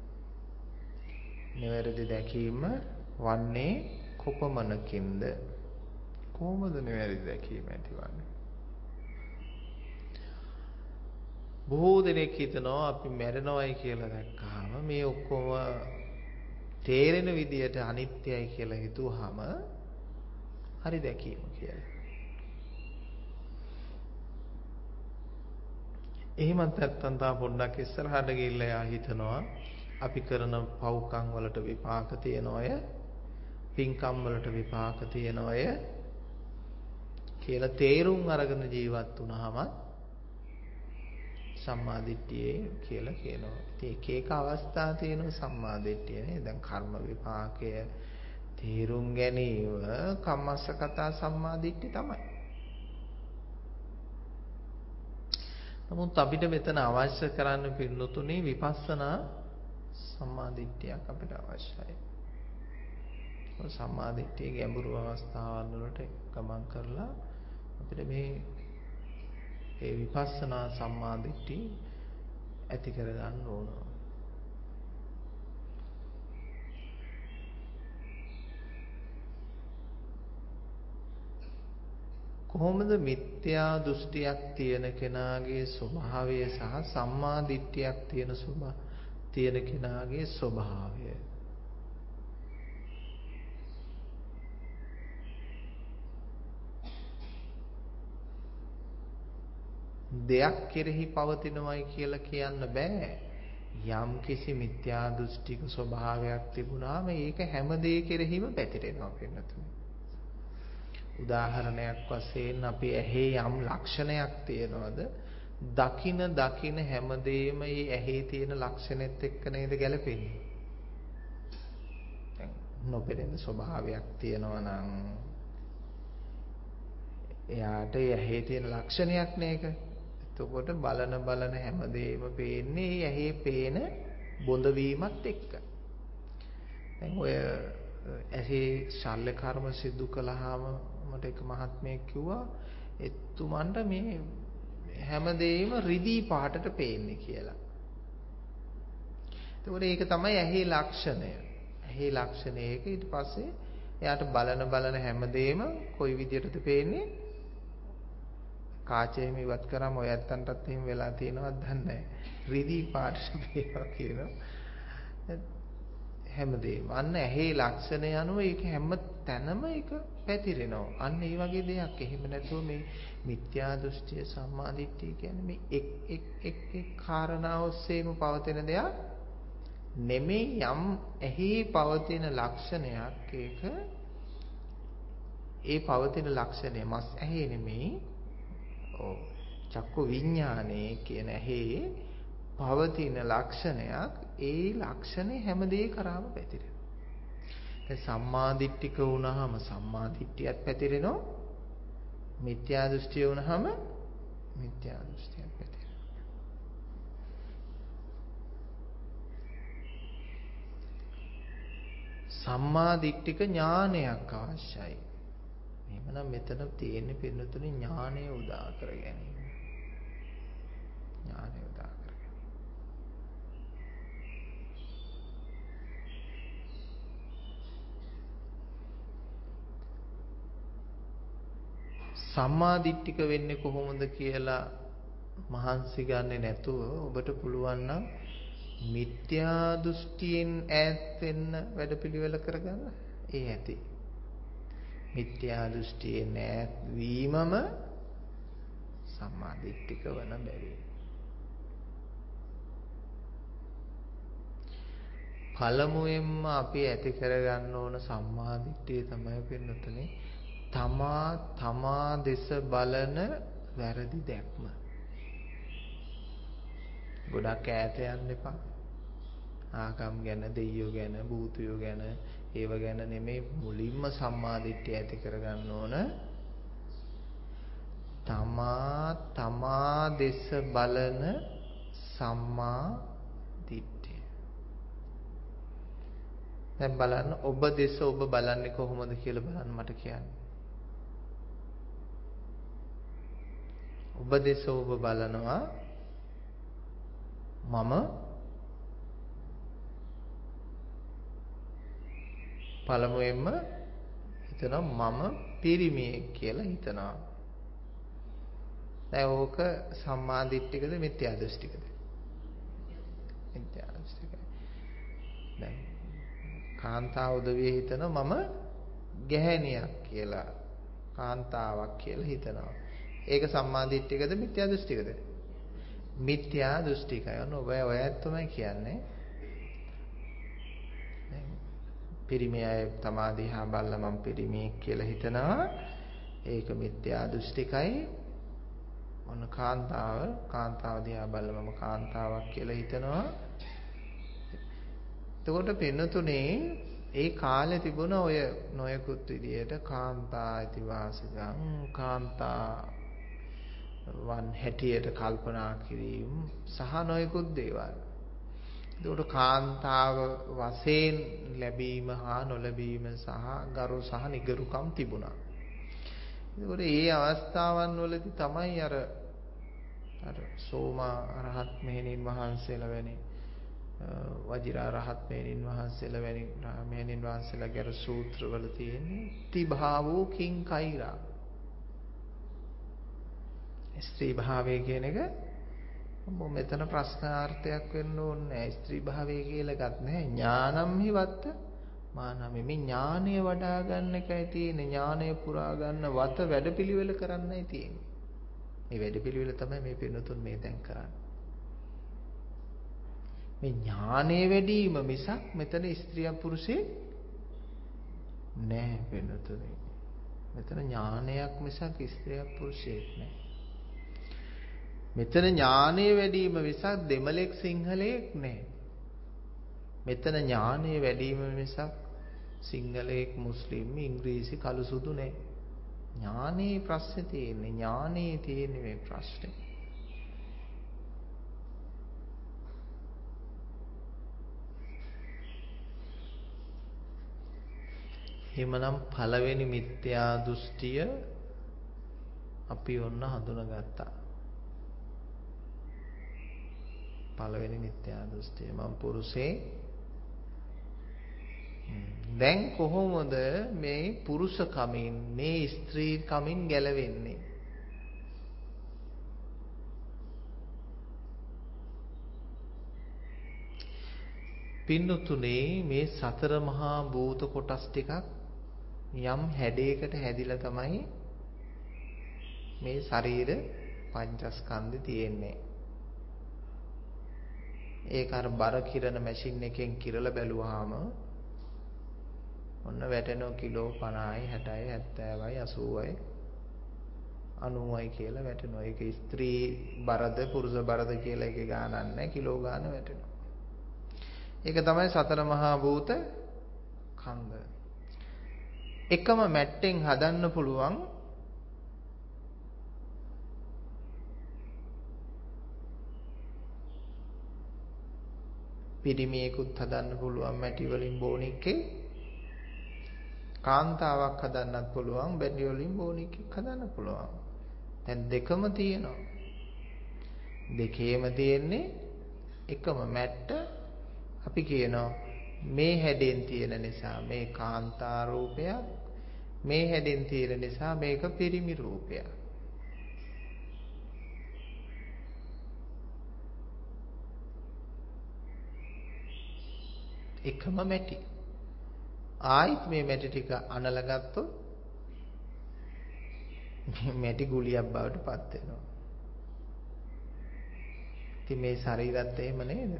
නිවැරදි දැකීම වන්නේ කොපමණකින්ද? කොහොමද නිවැරදි දැකීම ඇතිවන්නේ? බොහෝ දෙනෙක් හිතනවා අපි මැරෙනවයි කියලා දැක්කහම මේ ඔක්කොම තේරෙන විදියට අනිත්‍යයි කියලා හිතුවාම හරි දැකීම කියලා. එහෙමත් නැත්නම් තා පොඩ්ඩක් ඉස්සරහට ගිහිල්ලා යා හිතනවා අපි කරන පව්කම් වලට විපාක තියනවය, පින්කම් වලට විපාක තියනවය කියලා තේරුම් අරගෙන ජීවත් වුණාම සම්මාදිට්ඨියේ කියලා කියනවා. ඉතින් එක එක අවස්ථා තියෙනවා සම්මාදිට්ඨියනේ. දැන් කර්ම විපාකය තේරුම් ගැනීම කම්මස්සකතා සම්මාදිට්ඨිය තමයි. නමුත් අපිට මෙතන අවශ්‍ය කරන්න පින්නතුනේ විපස්සනා සම්මාදිට්ඨියක් අපිට අවශ්‍යයි. සම්මාදිට්ඨියේ ගැඹුරු අවස්ථාවන් වලට ගමන් කරලා අපිට මේ විපස්සනා සම්මාදිට්ඨිය ඇති කර ගන්න ඕන. කොහොමද මිත්‍යා දෘෂ්ටියක් තියෙන කෙනාගේ ස්වභාවය සහ සම්මා දිට්ඨියක් තියෙන කෙනාගේ ස්වභාවය? දෙයක් කෙරෙහි පවතිනවයි කියලා කියන්න බෑ. යම් කිසි මිත්‍යා දෘෂ්ටික ස්වභාවයක් තිබුණාම ඒක හැම දෙය කෙරෙහිම පැතිරෙනවා වෙනතුනේ. උදාහරණයක් වශයෙන් අපි ඇහි යම් ලක්ෂණයක් තියනවාද? දකින හැමදේම මේ ඇහි තියෙන ලක්ෂණෙත් එක්ක නේද ගැලපෙන්නේ. දැන් නොපෙනෙන ස්වභාවයක් තියෙනවා නම් එයාට ඇහි තියෙන ලක්ෂණයක් නේක. එතකොට බලන හැමදේම පේන්නේ ඇහි පේන බොඳ වීමත් එක්ක. දැන් ඔය ඇහි ශල්‍ය කර්ම සිදු කළාම මට එක මහත්මයෙක් කිව්වා එතුමන්ට මේ හැමදේම රිදී පාටට පේන්නේ කියලා. එතකොට ඒක තමයි ඇහි ලක්ෂණය. ඇහි ලක්ෂණය ඒක. ඊට පස්සේ එයාට බලන හැමදේම කොයි විදියටද පේන්නේ? කාචයෙන් ඉවත් කරාම ඔය ඇත්තන්ටත් එහෙම වෙලා තියෙනවද දන්නේ නැහැ. රිදී පාටට පේනවා කියනවා. හැමදේම අන්න ඇහි ලක්ෂණය අනුව ඒක හැම තැනම ඒක පැතිරෙනවා. අන්න ඒ වගේ දෙයක්. එහෙම නැතුව මේ මිත්‍යා දෘෂ්ටිය සම්මාදිට්ඨිය කියන්නේ මේ එක් කාරණා ඔස්සේම පවතින දෙයක් නෙමෙයි යම් එහි පවතින ලක්ෂණයක් ඒක ඒ පවතින ලක්ෂණය මස් ඇහි නෙමෙයි ඔව් චක්කු විඥානයේ කියන ඇහි පවතින ලක්ෂණයක් ඒ ලක්ෂණේ හැම දෙය කරාම පැතිරෙනවා. දැන් සම්මාදිට්ඨික වුණාම සම්මාදිට්ඨියත් පැතිරෙනවා. මිත්‍යා දෘෂ්ටිය වුණාම මිත්‍යා දෘෂ්ටියත් පැතිරෙනවා. සම්මාදිට්ඨික ඥානයක් අවශ්‍යයි. එහෙමනම් මෙතන තියෙන්නේ පින්නතුනේ ඥානය උදා කර ගැනීම. ඥානය උදා කර ගැනීම. සම්මාදිට්ඨික වෙන්නේ කොහොමද කියලා මහන්සි ගන්නෙ නැතුව ඔබට පුළුවන් නම් මිත්‍යා දෘෂ්ටියෙන් ඈත් වෙන්න වැඩපිළිවෙල කරගන්න. ඒ ඇති. මිත්‍යා දෘෂ්ටියෙන් ඈත් වීමම සම්මාදිට්ඨික වන බැවින්. පළමුවෙන්ම අපි ඇති කරගන්න ඕන සම්මාදිට්ඨිය තමයි පින්නතුනේ තමා දෙස බලන වැරදි දැක්ම. ගොඩක් ඈත යන්න එපා. ආගම් ගැන, දෙයියෝ ගැන, භූතයෝ ගැන, ඒව ගැන නෙමෙයි මුලින්ම සම්මාදිට්ඨිය ඇති කරගන්න ඕන. තමා දෙස බලන සම්මා දිට්ඨිය. දැන් බලන්න ඔබ දෙස ඔබ බලන්නේ කොහොමද කියලා බලන්න මට කියන්න. ඔබ දෙස ඔබ බලනවා මම පළමුවෙන්ම හිතනවා මම පිරිමියෙක් කියලා හිතනවා. දැන් ඕක සම්මා දිට්ඨිකද මිත්‍යා දෘෂ්ටිකද? මිත්‍යා දෘෂ්ටිකයි. දැන් කාන්තාව උදවිය හිතනවා මම ගැහැණියක් කියලා කාන්තාවක් කියලා හිතනවා. ඒක සම්මා දිට්ඨිකද මිත්‍යා දෘෂ්ටිකද? මිත්‍යා දෘෂ්ටිකයි. ඔය තමයි කියන්නේ. පිරිමි අය තමා දිහා බලලා මම පිරිමියෙක් කියලා හිතනවා. ඒක මිත්‍යා දෘෂ්ටිකයි. ඔන්න කාන්තාව දිහා බලලා මම කාන්තාවක් කියලා හිතනවා. එතකොට පින්නතුනේ ඒ කාලේ තිබුණ ඔය නොයෙකුත් විදියට කාන්තා අයිතිවාසිකම් කාන්තා වන් හැටියට කල්පනා කිරීම සහ නොයෙකුත් දේවල්. එතකොට කාන්තාව වශයෙන් ලැබීම හා නොලැබීම සහ ගරු සහ නිගරුකම් තිබුණා. එතකොට මේ අවස්ථාවන් වලදී තමයි අර සෝමා රහත් මෙහෙණින් වහන්සේලා වැනි වජිරා රහත් මෙහෙණින් වහන්සේලා වැනි මෙහෙණින් වහන්සේලා ගැර සූත්‍රවල තියෙන්නේ තිභාවෝ කිං කෛරා. ස්ත්‍රී භාවය කියන එක මෙතන ප්‍රශ්නාර්ථයක් වෙන්න ඕනේ නැහැ. ස්ත්‍රී භාවය කියලා එකක් නැහැ. ඥානම් හිවත්ත මානම මේ ඥානය වඩා ගන්න එකයි තියෙන්නේ. ඥානය පුරා ගන්න වත වැඩපිළිවෙල කරන්නයි තියෙන්නේ. මේ වැඩපිළිවෙල තමයි මේ පින්නතුන් මේ දැන් කරන්නේ. මේ ඥානය වැඩිම මිසක් මෙතන ස්ත්‍රිය පුරුෂේ නෑ පින්නතුනේ. මෙතන ඥානයක් මිසක් ස්ත්‍රියක් පුරුෂයෙක් නෑ. මෙතන ඥානය වැඩිම මිසක් දෙමළෙක් සිංහලයෙක් නෑ. මෙතන ඥානය වැඩිම මිසක් සිංහලයෙක් මුස්ලිම් ඉංග්‍රීසි කළු සුදු නෑ. ඥානයේ ප්‍රශ්නේ තියෙන්නේ. ඥානයේ තියෙන්නේ මේ ප්‍රශ්නේ. එහෙමනම් පළවෙනි මිත්‍යා දෘෂ්ටිය අපි ඔන්න හඳුනාගත්තා. පළවෙනි මිත්‍යා දෘෂ්ටිය මම පුරුෂේ. දැන් කොහොමද මේ පුරුෂ කමින් මේ ස්ත්‍රී කමින් ගැලවෙන්නේ? පින්නතුනේ මේ සතර මහා භූත කොටස් ටිකක් යම් හැඩයකට හැදිලා තමයි මේ ශරීර පංචස්කන්ධය තියෙන්නේ. ඒක අර බර කිරන මැෂින් එකෙන් කිරලා බැලුවාම ඔන්න වැටෙනවා කිලෝ 50යි 60යි 70යි 80යි 90යි කියලා වැටෙනවා. ඒක ස්ත්‍රී බරද පුරුෂ බරද කියලා ඒකේ ගානක් නැහැ. කිලෝ ගාන වැටෙනවා. ඒක තමයි සතර මහා භූත කන්ද. එකම මැට්ටෙන් හදන්න පුළුවන් පිරිමියෙකුත් හදන්න පුළුවන් මැටි වලින් බෝනික්කේ. කාන්තාවක් හදන්නත් පුළුවන් මැටි වලින් බෝනික්කේ හදන්න පුළුවන්. දැන් දෙකම තියෙනවා. දෙකේම තියෙන්නේ එකම මැට්ට. අපි කියනවා මේ හැඩෙන් තියෙන නිසා මේ කාන්තා රූපයක්, මේ හැඩෙන් තියෙන නිසා මේක පිරිමි රූපයක්. එකම මැටි. ආයිත් මේ මැටි ටික අනලා ගත්තොත් මැටි ගුලියක් බවට පත් වෙනවා. ඉතින් මේ ශරීරත් එහෙම නේද?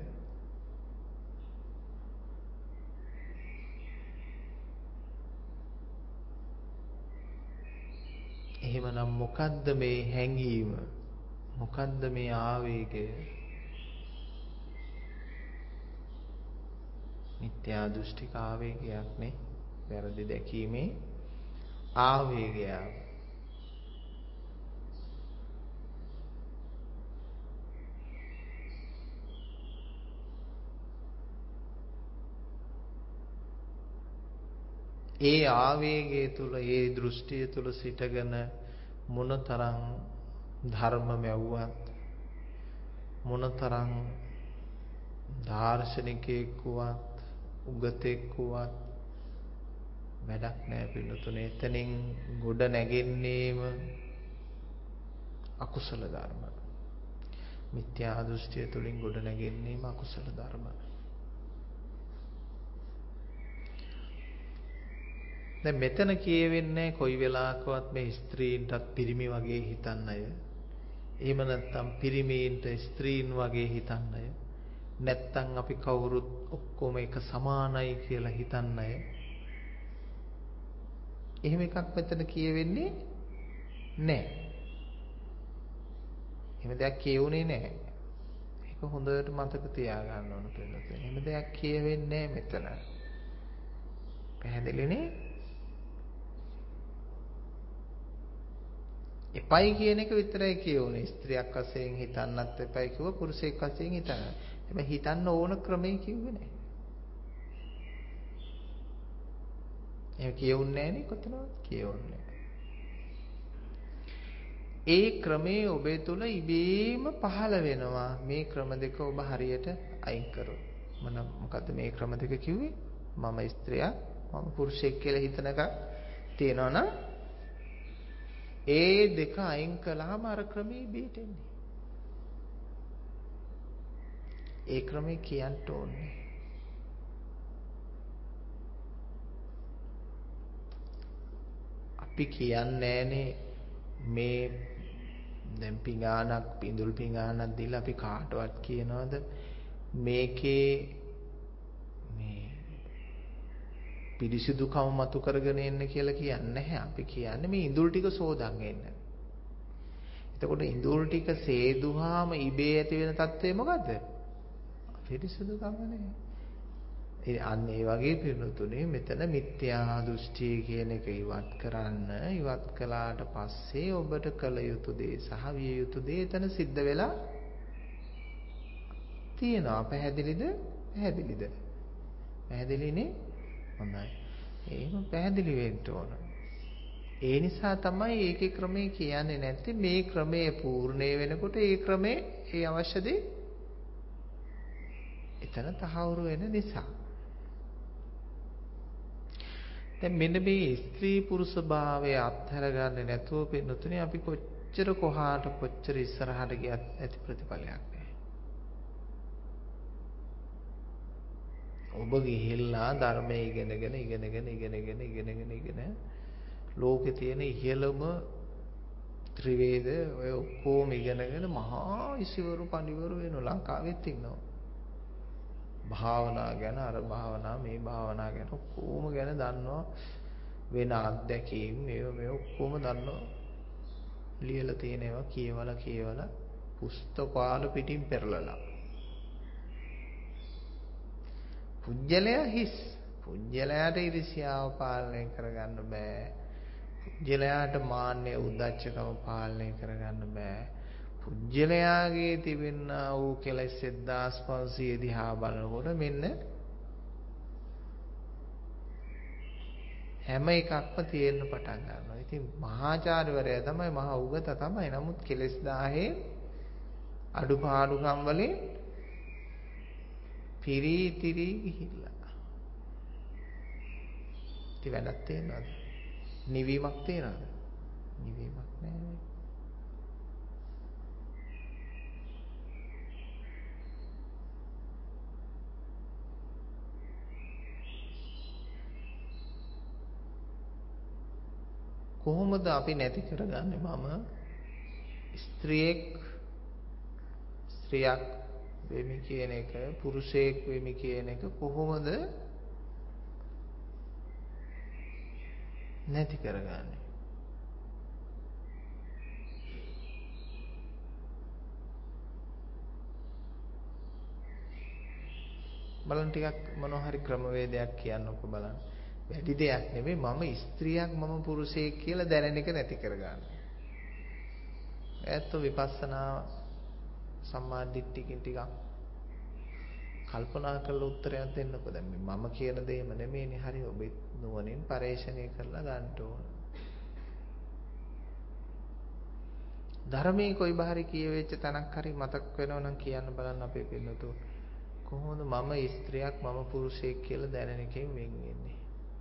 එහෙමනම් මොකද්ද මේ හැඟීම? මොකද්ද මේ ආවේගය? මිත්‍යා දෘෂ්ටික ආවේගයක් නේ. වැරදි දැකීමේ ආවේගයක්. ඒ ආවේගය තුල ඒ දෘෂ්ටිය තුල සිටගෙන මොනතරම් ධර්ම මැව්වත් මොනතරම් දාර්ශනිකයෙක් වුවත් උගතෙක් වුවත් වැඩක් නැහැ පිළිතුනේ. එතනින් ගොඩ නැගෙන්නේම අකුසල ධර්ම. මිත්‍යා දෘෂ්ටිය තුලින් ගොඩ නැගෙන්නේම අකුසල ධර්ම. දැන් මෙතන කියවෙන්නේ කොයි වෙලාවකවත් මේ ස්ත්‍රීන්ටත් පිරිමි වගේ හිතන්න අය. එහෙම නැත්නම් පිරිමීන්ට ස්ත්‍රීන් වගේ හිතන්න අය. නැත්නම් අපි කවුරුත් ඔක්කොම එක සමානයි කියලා හිතන්න අය. එහෙම එකක් මෙතන කියවෙන්නේ නැහැ. එහෙම දෙයක් කියුනේ නැහැ. ඒක හොඳට මතක තියාගන්න ඕන පිළිතුර. එහෙම දෙයක් කියවෙන්නේ නැහැ මෙතන. පැහැදිලිනේ? එපයි කියන එක විතරයි කියුනේ. ස්ත්‍රියක් වශයෙන් හිතන්නත් එපයි කිව්ව, පුරුෂයෙක් වශයෙන් හිතන්න. හැබැයි හිතන්න ඕන ක්‍රමයේ කිව්වේ නැහැ. එහෙම කියුන්නේ නැහනේ කොතනවත් කියුන්නේ. ඒ ක්‍රමයේ ඔබේ තුල ඉබේම පහළ වෙනවා. මේ ක්‍රම දෙක ඔබ හරියට අයින් කරොත්. මොකද්ද මේ ක්‍රම දෙක කිව්වේ? මම ස්ත්‍රියක්, මම පුරුෂයෙක් කියලා හිතන එකක් තියෙනවනම් ඒ දෙක අයින් කළාම අර ක්‍රමයේ ඉබේට එන්නේ. ඒ ක්‍රමේ කියන්න ඕනේ. අපි කියන්නේ මේ දැන් පිඟානක් පිඳුල් පිඟානක් දීලා අපි කාටවත් කියනවද මේකේ මේ පිරිසිදුකම මතු කරගෙන එන්න කියලා කියන්නේ නැහැ. අපි කියන්නේ මේ ඉඳුල් ටික සෝදන් එන්න. එතකොට ඉඳුල් ටික සේදුවාම ඉබේ ඇති වෙන තත්ත්වය මොකද්ද? පිරිසිදුකම නේ. අන්න ඒ වගේ පිරුණුතුනේ මෙතන මිත්‍යා දෘෂ්ටි කියන එක ඉවත් කරන්න. ඉවත් කළාට පස්සේ ඔබට කළ යුතු දේ සහ විය යුතු දේ එතන සිද්ධ වෙලා තියෙනවා. පැහැදිලිද? පැහැදිලිද? පැහැදිලිනේ? හොඳයි. එහෙම පැහැදිලි වෙන්න ඕන. ඒ නිසා තමයි ඒකේ ක්‍රමය කියන්නේ නැත්තේ. මේ ක්‍රමය පූර්ණේ වෙනකොට ඒ ක්‍රමේ ඒ අවශ්‍ය දේ එතන තහවුරු වෙන නිසා. දැන් මෙන්න මේ ස්ත්‍රී පුරුෂ භාවය අත්හැර ගන්න නැතුව පින්නතුනේ අපි කොච්චර කොහාට කොච්චර ඉස්සරහට ගියත් ඇති ප්‍රතිඵලයක් නැහැ. ඔබ ගිහිල්ලා ධර්මයේ ඉගෙනගෙන ලෝකේ තියෙන ඉහළම ත්‍රිවේද ඔය ඔක්කොම ඉගෙනගෙන මහා ඉසිවරු පඬිවරු වෙන ලංකාවෙත් ඉන්නවා. භාවනා ගැන අර භාවනා මේ භාවනා ගැන ඔක්කොම ගැන දන්නවා. වෙන අත්දැකීම් මේ ඔක්කොම දන්නවා. ලියලා තියෙන ඒවා කියවලා පුස්තකාල පිටින් පෙරලලා. පුජ්‍යලයා හිස්. පුජ්‍යලයාට ඉරිසියාව පාලනය කරගන්න බෑ. පුජ්‍යලයාට මාන්නය උද්දච්චකම පාලනය කරගන්න බෑ. පුජ්‍යලයාගේ තිබෙනා වූ කෙලෙස් 1500 දිහා බලනකොට මෙන්න හැම එකක්ම තියෙන්න පටන් ගන්නවා. ඉතින් මහාචාර්යවරයා තමයි මහා උගත තමයි. නමුත් කෙලෙස් 1000 අඩුපාඩුකම් වලින් පිරිතිරි ගිහිල්ලා. ඉතින් වැඩක් තේනවද? නිවීමක් තේනවද? නිවීමක් නෑ. කොහොමද අපි නැති කරගන්නේ? මම ස්ත්‍රියක් වෙමි කියන එක, පුරුෂයෙක් වෙමි කියන එක කොහොමද නැති කරගන්නේ? බලන්න ටිකක් මොනවා හරි ක්‍රමවේදයක් කියන්නකො බලන්න. වැඩි දෙයක් නෙමෙයි, මම ස්ත්‍රියක් මම පුරුෂයෙක් කියලා දැනෙන එක නැති කරගන්න. ඈත් විපස්සනා සම්මාදිට්ඨියකින් ටිකක් කල්පනා කරලා උත්තරයක් දෙන්නකො. දැන් මම කියන දේම නෙමෙයිනේ. හරි ඔබ නුවණින් පරේක්ෂණය කරලා ගන්න ඕන. ධර්මයේ කොයි බහරි කියවෙච්ච තැනක් හරි මතක් වෙනව නම් කියන්න බලන්න අපේ පින්නතු. කොහොමද මම ස්ත්‍රියක් මම පුරුෂයෙක් කියලා දැනෙන එකෙන් වෙන් වෙන්නේ?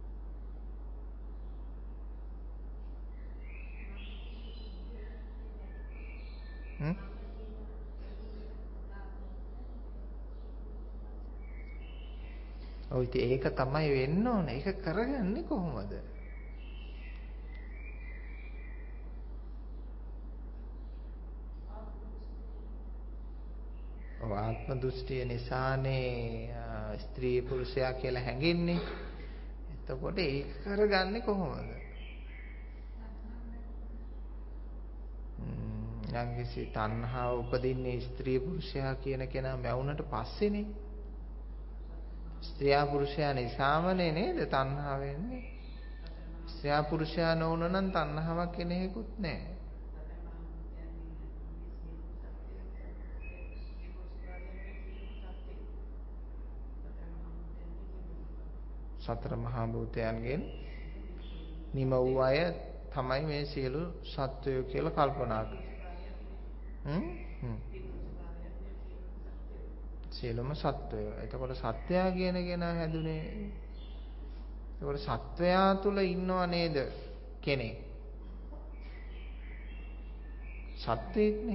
ඔය ඉතින් ඒක තමයි වෙන්න ඕනේ. ඒක කරගන්නේ කොහොමද? ආත්ම දෘෂ්ටිය නිසානේ ස්ත්‍රී පුරුෂයා කියලා හැඟෙන්නේ. එතකොට ඒක කරගන්නේ කොහොමද? යම්කිසි තණ්හාව උපදින්නේ ස්ත්‍රී පුරුෂයා කියන කෙනා මැවුනට පස්සේනේ. ස්ත්‍රියා පුරුෂයා නිසාමනේ නේද තණ්හාව වෙන්නේ? ස්ත්‍රියා පුරුෂයා නොවුන නම් තණ්හාවක් එන හේකුත් නැහැ. සතර මහා භූතයන්ගෙන් නිම වූ අය තමයි මේ සියලු සත්වයෝ කියලා කල්පනා කරන්නේ. සියලුම සත්වයෝ. එතකොට සත්වයා කියන කෙනා හැදුනේ. එතකොට සත්වයා තුල ඉන්නව නේද කෙනෙක්? සත්වෙක්නේ.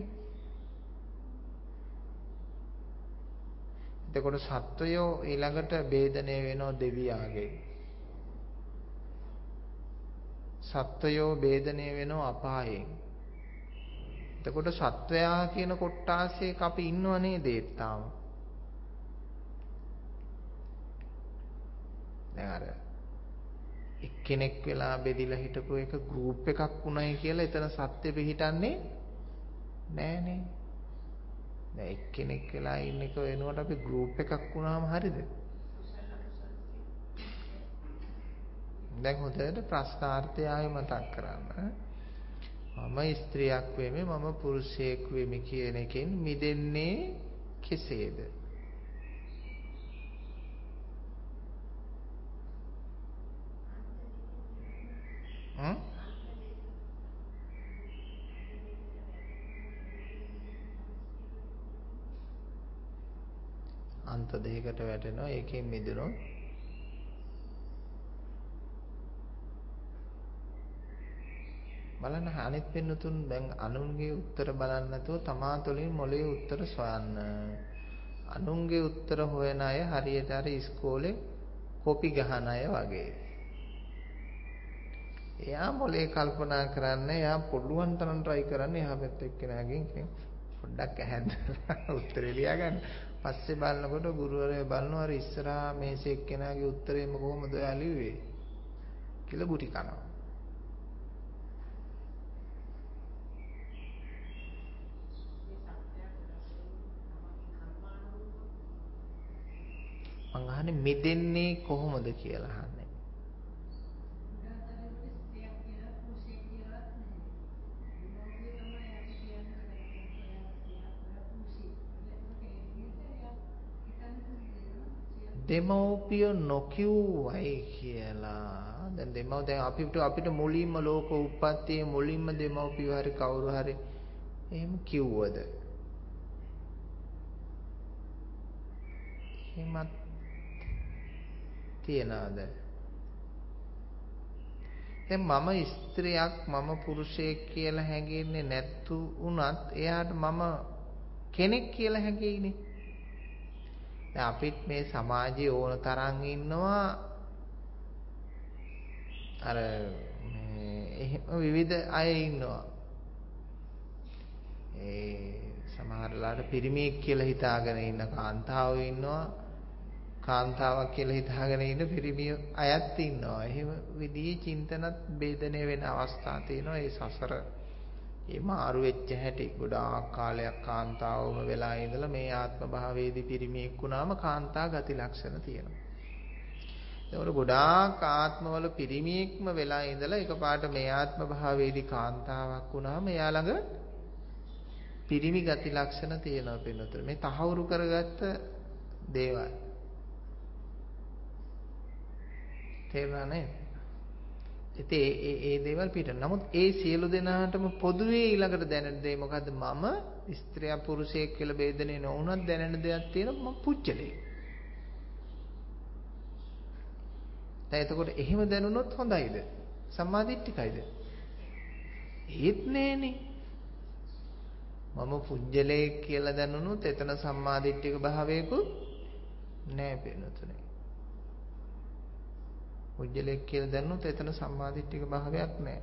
එතකොට සත්වයෝ ඊළඟට ભેදණය වෙනව දෙවියාගේ. සත්වයෝ ભેදණය වෙනව අපායෙන්. එතකොට සත්වයා කියන කොට්ටාසයක අපි ඉන්නව නේද තාම? දැන් අර එක්කෙනෙක් වෙලා බෙදිලා හිටපු එක ගෲප් එකක් වුණයි කියලා එතන සත්‍ය පිහිටන්නේ නෑනේ. දැන් එක්කෙනෙක් වෙලා ඉන්න එක වෙනුවට අපි ගෲප් එකක් වුණාම හරිද? දැන් හොඳට ප්‍රශ්නාර්ථය ආයෙ මතක් කරන්න. මම ස්ත්‍රියක් වෙමි මම පුරුෂයෙක් වෙමි කියන එකෙන් මිදෙන්නේ කෙසේද? අන්ත දෙකකට වැටෙනවා. ඒකෙන් මිදුණොත් බලන්න අනිත් පින්නතුන් දැන් අනුන්ගේ උත්තර බලන්න නැතුව තමා තුළින් මොලේ උත්තර සොයන්න. අනුන්ගේ උත්තර හොයන අය හරියට අර ඉස්කෝලේ කොපි ගහන අය වගේ. එයා මොලේ කල්පනා කරන්නේ එයා පුළුවන් තරම් try කරන්නේ එහා පැත්තේ එක්කෙනාගෙන් පොඩ්ඩක් ඇහැද්දලා උත්තරේ ලියා ගන්න. පස්සේ බලනකොට ගුරුවරයා බලනවා අර ඉස්සරහා මේසේ එක්කෙනාගේ උත්තරේම කොහොමද ඔයා ලිව්වේ කියලා ගුටි කනවා. මං අහන්නේ මිදෙන්නේ කොහොමද කියලා අහන්නේ. දෙමව්පිය නොකියුවයි කියලා. දැන් අපිට මුලින්ම ලෝක උප්පත්තියේ මුලින්ම දෙමව්පිය හරි කවුරු හරි එහෙම කිව්වද? එහෙමත් තියනවාද? දැන් මම ස්ත්‍රියක් මම පුරුෂයෙක් කියලා හැඟෙන්නේ නැතු වුණත් එයාට මම කෙනෙක් කියලා හැඟෙයිනේ. දැන් අපිත් මේ සමාජයේ ඕන තරම් ඉන්නවා අර එහෙම විවිධ අය ඉන්නවා. සමහරලාට පිරිමියෙක් කියලා හිතාගෙන ඉන්න කාන්තාවෝ ඉන්නවා. කාන්තාවක් කියලා හිතාගෙන ඉන්න පිරිමිය අයත් ඉන්නවා. එහෙම විදිහේ චින්තනත් ભેදණය වෙන අවස්ථා තියෙනවා. ඒ සසර ඒ මාරු වෙච්ච හැටි ගොඩාක් කාලයක් කාන්තාවම වෙලා ඉඳලා මේ ආත්ම භාවයේදී පිරිමියෙක් වුණාම කාන්තා ගති ලක්ෂණ තියෙනවා. ඒවල ගොඩාක් ආත්මවල පිරිමියෙක්ම වෙලා ඉඳලා එකපාරට මේ ආත්ම භාවයේදී කාන්තාවක් වුණාම එයා ළඟ පිරිමි ගති ලක්ෂණ තියෙනවා පින්නතුනේ. මේ තහවුරු කරගත්ත දේවල්. තේරුණා නේද? ඉතින් ඒ දේවල් පිට. නමුත් ඒ සියලු දෙනාටම පොදුවේ ඊළඟට දැනෙන දේ මොකද්ද? මම ස්ත්‍රිය පුරුෂයෙක් කියලා ભેදනේ නොවුනත් දැනෙන දෙයක් තියෙනවා මම පුච්චලේ. දැන් එතකොට එහෙම දැනුනොත් හොඳයිද? සම්මාදිට්ඨිකයිද? ඒත් නෑනේ. මම පුජ්‍යලේ කියලා දැනුනොත් එතන සම්මාදිට්ඨික භාවයකුත් නෑ පින්නතුනේ. පුජ්‍යලේ කියලා දැනුනොත් එතන සම්මාදිට්ඨික භාවයක් නෑ.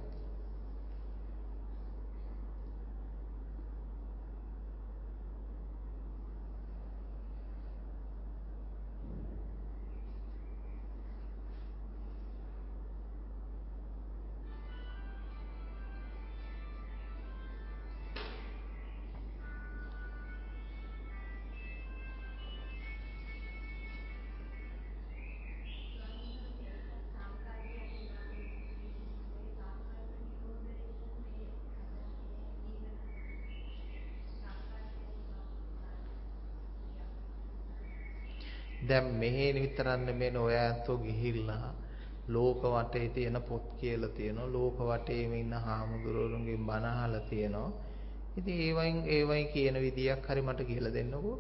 දැන් මෙහෙ විතරක් නෙමෙයි ඔය ඇත්තෝ ගිහිල්ලා ලෝක වටේ තියෙන පොත් කියලා තියෙනවා ලෝක වටේම ඉන්න හාමුදුරුවෝන්ගෙන් බණ අහලා තියෙනවා. ඉතින් ඒවයින් කියන විදියක් හරි මට කියලා දෙන්නකෝ.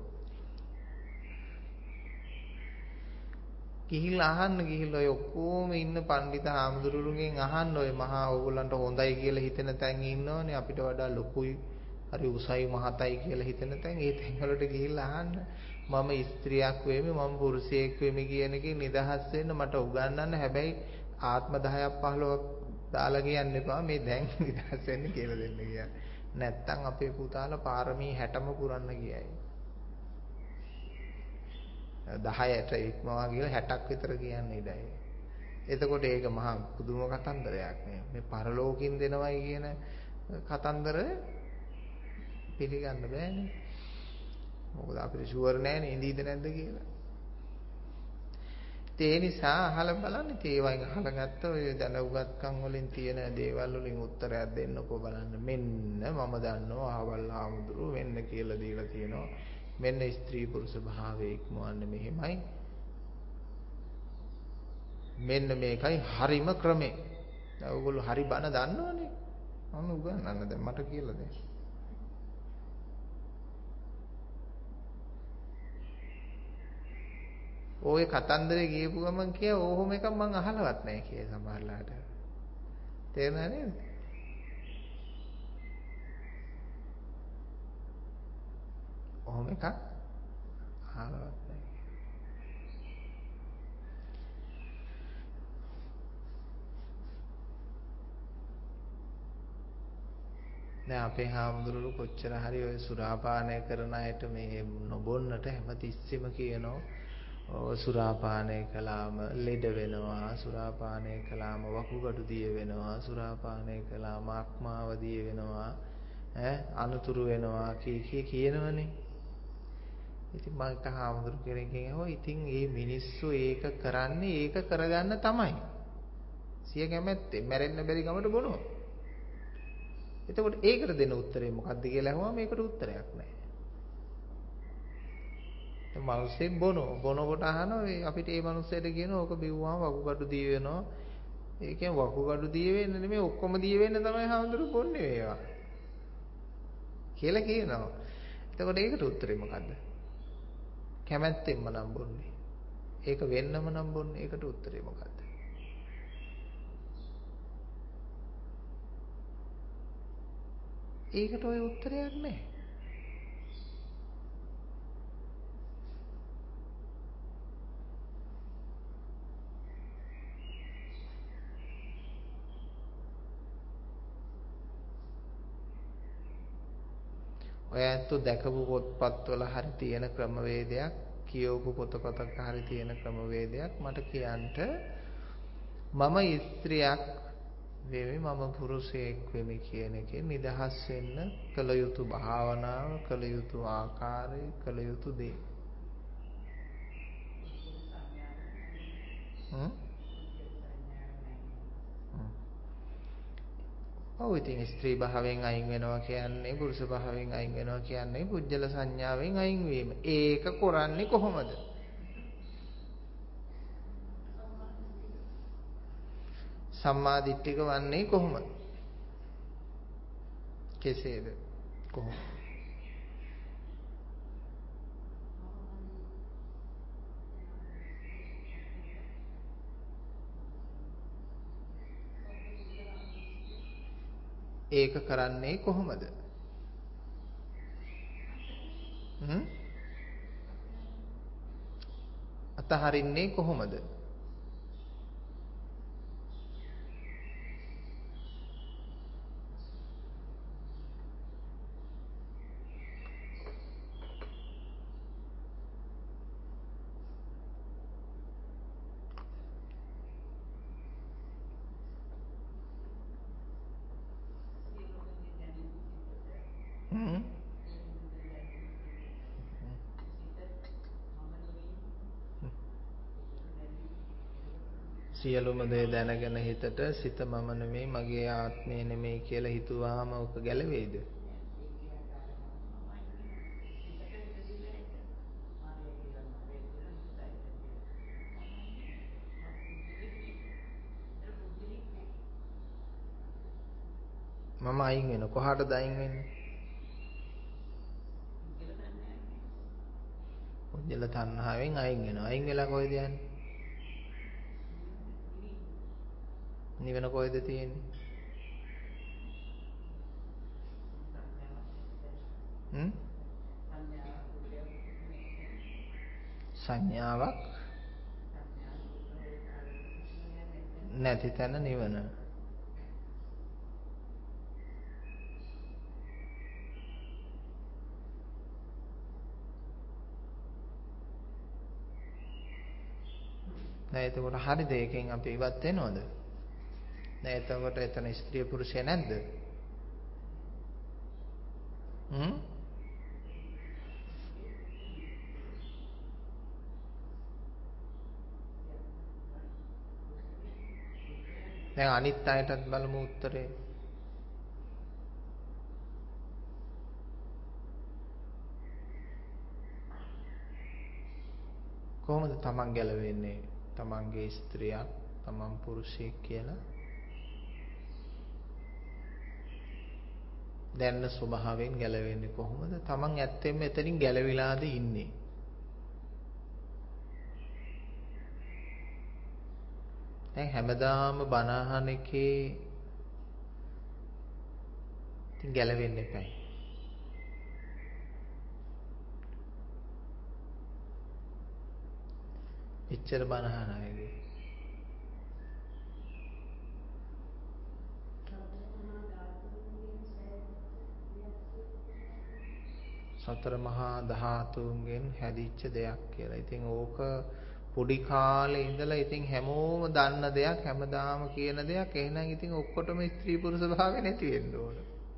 ගිහිල්ලා අහන්න ගිහිල්ලා ඔය ඔක්කොම ඉන්න පඬිත හාමුදුරුවෝන්ගෙන් අහන්න ඔය මහා ඕගොල්ලන්ට හොඳයි කියලා හිතෙන තැන් ඉන්නවනේ අපිට වඩා ලොකුයි හරි උසයි මහතයි කියලා හිතෙන තැන් ඒ තැන් වලට ගිහිල්ලා අහන්න. මම ස්ත්‍රියක් වෙමි මම පුරුෂයෙක් වෙමි කියන එකෙන් නිදහස් වෙන්න මට උගන්වන්න. හැබැයි ආත්ම 10ක් 15ක් දාලා කියන්න එපා මේ දැන් නිදහස් වෙන්න කියලා දෙන්න කියලා. නැත්තම් අපේ පුතාලා පාරමී 60ම පුරන්න කියයි. 10ට ඉක්මවා කියලා 60ක් විතර කියන්නේ ඉඩයි. එතකොට ඒක මහා පුදුම කතන්දරයක් නේ. මේ පරලෝකින් දෙනවයි කියන කතන්දර පිළිගන්න බෑනේ. මොකද අපිට ෂුවර් නෑනේ ඉඳීද නැද්ද කියලා. ඒ නිසා අහලා බලන්න. ඒ වගේ අහලා ගත්ත ඔය දැනුගත්කම් වලින් තියෙන දේවල් වලින් උත්තරයක් දෙන්නකෝ බලන්න. මෙන්න මම දන්නවා අහවල් ආමුදුරු වෙන්න කියලා දීලා තියෙනවා. මෙන්න ස්ත්‍රී පුරුෂ භාවයේ ඉක්මවන්නේ මෙහෙමයි. මෙන්න මේකයි හරිම ක්‍රමේ. දැන් ඔයගොල්ලෝ හරි බණ දන්නවනේ. මම උගන්වන්න දැන් මට කියලා දෙන්න. ඔය කතන්දරේ ගියපු ගමන් කිය ඕහොම එකක් මං අහලවත් නැහැ කිය සමහරලාට. තේරුණා නේද? ඔහොම එකක් අහලවත් නැහැ. දැන් අපේ හාමුදුරුවෝ කොච්චර හරි ඔය සුරාපානය කරන අයට මේ නොබොන්නට හැමතිස්සෙම කියනවා සුරාපානය කළාම ලෙඩ වෙනවා, සුරාපානය කළාම වකුගඩු දිය වෙනවා, සුරාපානය කළාම අක්මාව දිය වෙනවා, අනුතුරු වෙනවා කියනවනේ. ඉතින් මම එක හාමුදුරු කෙනෙක්ගෙන් අහුවා ඉතින් මේ මිනිස්සු ඒක කරන්නේ ඒක කරගන්න තමයි. සිය කැමැත්තෙන් මැරෙන්න බැරි කමට බොනවා. එතකොට ඒකට දෙන උත්තරේ මොකක්ද කියලා අහුවාම ඒකට උත්තරයක් නැහැ. මනුස්සෙක් බොනකොට අහනවා අපිට මේ මනුස්සයට කියනවා ඕක බිව්වම වකුගඩු දිය වෙනවා. ඒ කියන්නේ වකුගඩු දිය වෙන්න නෙමෙයි ඔක්කොම දිය වෙන්න තමයි හාමුදුරු බොන්නේ ඒවා. කියලා කියනවා. එතකොට ඒකට උත්තරේ මොකද්ද? කැමැත්තෙන්ම නම් බොන්නේ. ඒක වෙන්නම නම් බොන්නේ. ඒකට උත්තරේ මොකද්ද? ඒකට ඔය උත්තරයක් නැහැ. ඔය ඇත්තෝ දැකපු පොත්පත්වල හරි තියෙන ක්‍රමවේදයක්, කියවපු පොතපතක හරි තියෙන ක්‍රමවේදයක් මට කියන්න මම ස්ත්‍රියක් වෙමි මම පුරුෂයෙක් වෙමි කියන එකේ නිදහස් වෙන්න කළ යුතු භාවනාව, කළ යුතු ආකාරය, කළ යුතු දේ. ඔව් ඉතින් ස්ත්‍රී භාවයෙන් අයින් වෙනවා කියන්නේ පුරුෂ භාවයෙන් අයින් වෙනවා කියන්නේ පුජ්‍යල සංඥාවෙන් අයින් වීම. ඒක කරන්නේ කොහොමද? සම්මා දිට්ඨික වන්නේ කොහොමද? කෙසේද? කොහොමද? ඒක කරන්නේ කොහොමද? අතහරින්නේ කොහොමද? සියලුම දේ දැනගෙන හිතට සිත මම නෙමෙයි මගේ ආත්මය නෙමෙයි කියලා හිතුවාම ඔක ගැලවේද? මම අයින් වෙන කොහාටද අයින් වෙන්නේ? පුජ්‍යල තණ්හාවෙන් අයින් වෙනවා. අයින් වෙලා කොහෙද යන්නේ? නිවන කොහෙද තියෙන්නේ? සංඥාවක් නැති තැන නිවන. දැන් එතකොට හරිද එකෙන් අපි ඉවත් වෙනවද? දැන් එතකොට එතන ස්ත්‍රී පුරුෂය නැද්ද? දැන් අනිත් අයටත් බලමු උත්තරේ. කොහොමද තමන් ගැලවෙන්නේ? තමන්ගේ ස්ත්‍රියක්, තමන් පුරුෂයෙක් කියලා දැනන ස්වභාවයෙන් ගැලවෙන්නේ කොහොමද? තමන් ඇත්තෙන්ම එතනින් ගැලවිලාද ඉන්නේ? දැන් හැමදාම බණ අහන එකේ ඉතින් ගැලවෙන්න එපා. එච්චර බණ අහන අයගේ සතර මහා ධාතුන්ගෙන් හැදිච්ච දෙයක් කියලා. ඉතින් ඕක පොඩි කාලේ ඉඳලා ඉතින් හැමෝම දන්න දෙයක්, හැමදාම කියන දෙයක්. එහෙනම් ඉතින් ඔක්කොටම ස්ත්‍රී පුරුෂ භාවය නැති වෙන්න ඕන.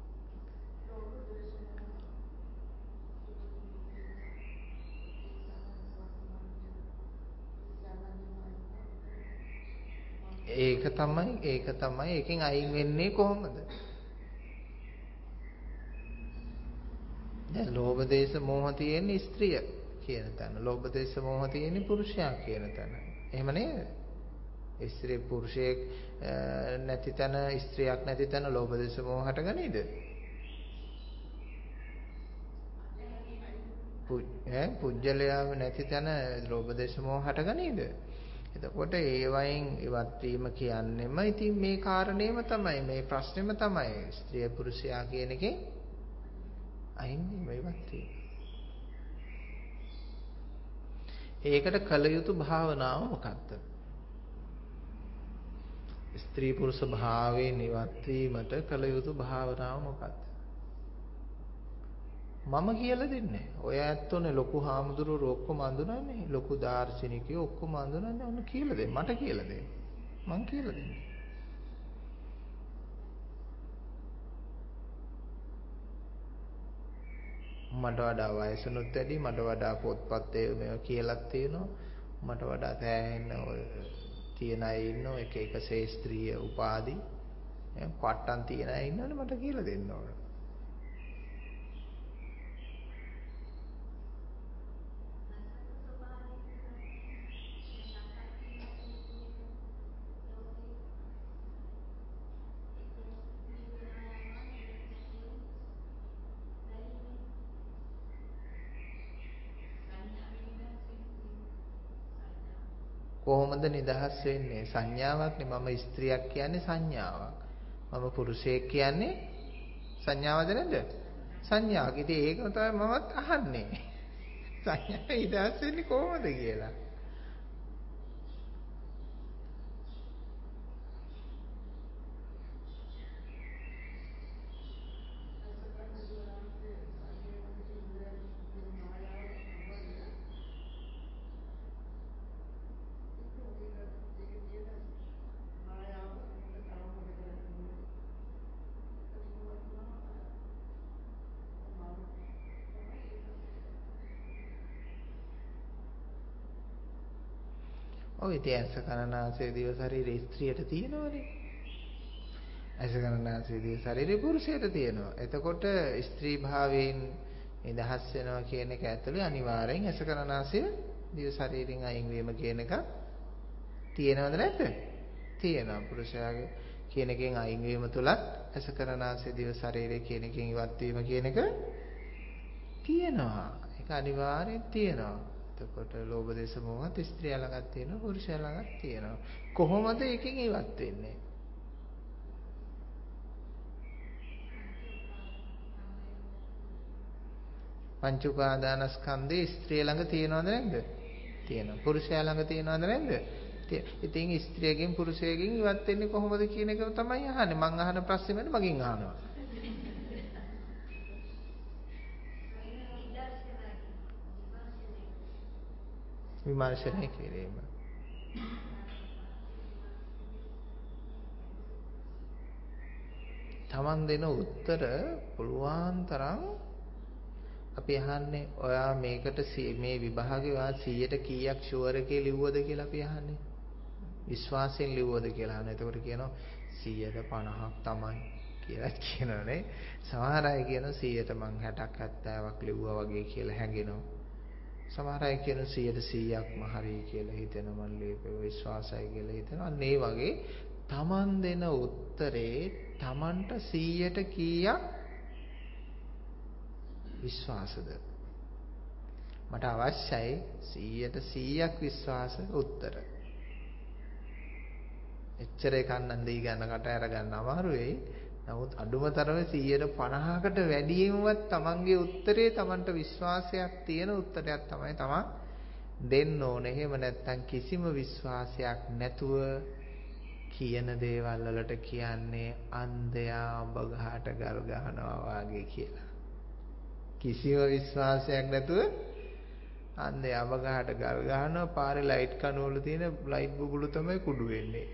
ඒක තමයි එකෙන් අයින් වෙන්නේ කොහොමද? දැන් ලෝභ දේශ මොහ තියෙන්නේ ස්ත්‍රිය කියන තැන. ලෝභ දේශ මොහ තියෙන්නේ පුරුෂයා කියන තැන. එහෙම නේද? ස්ත්‍රී පුරුෂයෙක් නැති තැන, ස්ත්‍රියක් නැති තැන ලෝභ දේශ මොහ හටගනීද? පුජ්‍යලයාව නැති තැන ලෝභ දේශ මොහ හටගනීද? එතකොට ඒ වයින් ඉවත් වීම කියන්නේම ඉතින් මේ කාරණේම තමයි, මේ ප්‍රශ්නේම තමයි. ස්ත්‍රිය පුරුෂයා කියන එකේ අයින් වීම, ඉවත් වීම. ඒකට කල යුතු භාවනාව මොකක්ද? ස්ත්‍රී පුරුෂ භාවයෙන් ඉවත් වීමට කල යුතු භාවනාව මොකක්ද? මම කියලා දෙන්නේ. ඔය ඇත්තෝනේ ලොකු හාමුදුරුවෝ ඔක්කොම අඳුනන්නේ, ලොකු දාර්ශනිකයෝ ඔක්කොම අඳුනන්නේ. ඔන්න කියලා දෙන්න. මට කියලා දෙන්න. මං කියලා දෙන්නේ. මට වඩා වයසනොත් වැඩි, මට වඩා පොත්පත් මේවා කියලා තියෙනවා. මට වඩා තෑහෙන්න ඔය තියෙන අය ඉන්නෝ, එක එක ශේස්ත්‍රීය උපාධි පට්ටම් තියෙන අය ඉන්නවනේ, මට කියලා දෙන්න ඕන. කොහොමද නිදහස් වෙන්නේ? සංඥාවක් නේ. මම ස්ත්‍රියක් කියන්නේ සංඥාවක්. මම පුරුෂයෙක් කියන්නේ සංඥාවද නැද්ද? සංඥාවක්. ඉතින් ඒක තමයි මමත් අහන්නේ. සංඥා නිදහස් වෙන්නේ කොහොමද කියලා. ඔය ඉතින් ඇස කනනාසය දිව ශරීරය ස්ත්‍රියට තියෙනවනේ. ඇස කනනාසය දිව ශරීරය පුරුෂයට තියෙනවා. එතකොට ස්ත්‍රී භාවයෙන් නිදහස් වෙනවා කියන එක ඇතුලේ අනිවාර්යෙන් ඇස කනනාසය දිව ශරීරයෙන් අයින් වීම කියන එක තියෙනවද නැද්ද? තියෙනවා. පුරුෂයාගේ කියන එකෙන් අයින් වීම තුලත් ඇස කනනාසය දිව ශරීරය කියන එකෙන් ඉවත් වීම කියන එක තියෙනවා. ඒක අනිවාර්යෙන් තියෙනවා. එතකොට ලෝභ දේශ මොහත් ස්ත්‍රිය ළඟත් තියෙනවා, පුරුෂයා ළඟත් තියෙනවා. කොහොමද එකකින් ඉවත් වෙන්නේ? පංච උපාදානස්කන්ධේ ස්ත්‍රිය ළඟ තියෙනවද නැද්ද? තියෙනවා. පුරුෂයා ළඟ තියෙනවද නැද්ද? ඉතින් ස්ත්‍රියකින් පුරුෂයෙකින් ඉවත් වෙන්නේ කොහොමද කියන එක තමයි අහන්නේ. මං අහන ප්‍රශ්නේ මගෙන් අහනවා. විමර්ශනය කිරීම. තමන් දෙන උත්තර පුළුවන් තරම් අපි අහන්නේ, ඔයා මේකට මේ විභාගේ ඔයා 100ට කීයක් ෂුවර් එකේ ලිව්වද කියලා අපි අහන්නේ. විශ්වාසයෙන් ලිව්වද කියලා අහනවා. එතකොට කියනවා 150ක් තමයි කියලා කියනවානේ. සමහර අය කියනවා 100ට මං 60ක් 70ක් ලිව්වා වගේ කියලා හැඟෙනවා. සමහර අය කියන 100%ක්ම හරි කියලා හිතෙනවා, මන් ලියපේ විශ්වාසයි කියලා හිතෙනවා. අන්න ඒ වගේ තමන් දෙන උත්තරේ තමන්ට 100ට කීයක් විශ්වාසද? මට අවශ්‍යයි 100ට 100ක් විශ්වාස උත්තර. එච්චර එකන්නම් දී ගන්න කට අර ගන්න අමාරු වෙයි. නමුත් අඩුම තරමේ 150කට වැඩියෙන්වත් තමන්ගේ උත්තරේ තමන්ට විශ්වාසයක් තියෙන උත්තරයක් තමයි තමන් දෙන්න ඕනේ. එහෙම නැත්නම් කිසිම විශ්වාසයක් නැතුව කියන දේවල් වලට කියන්නේ අන්ධයා ඔබ ගහට ගල් ගහනවා වාගේ කියලා. කිසිම විශ්වාසයක් නැතුව අන්නේ යම ගහට ගල් ගහනවා පාරේ ලයිට් කණු වල තියෙන ලයිට් බුබුලු තමයි කුඩු වෙන්නේ.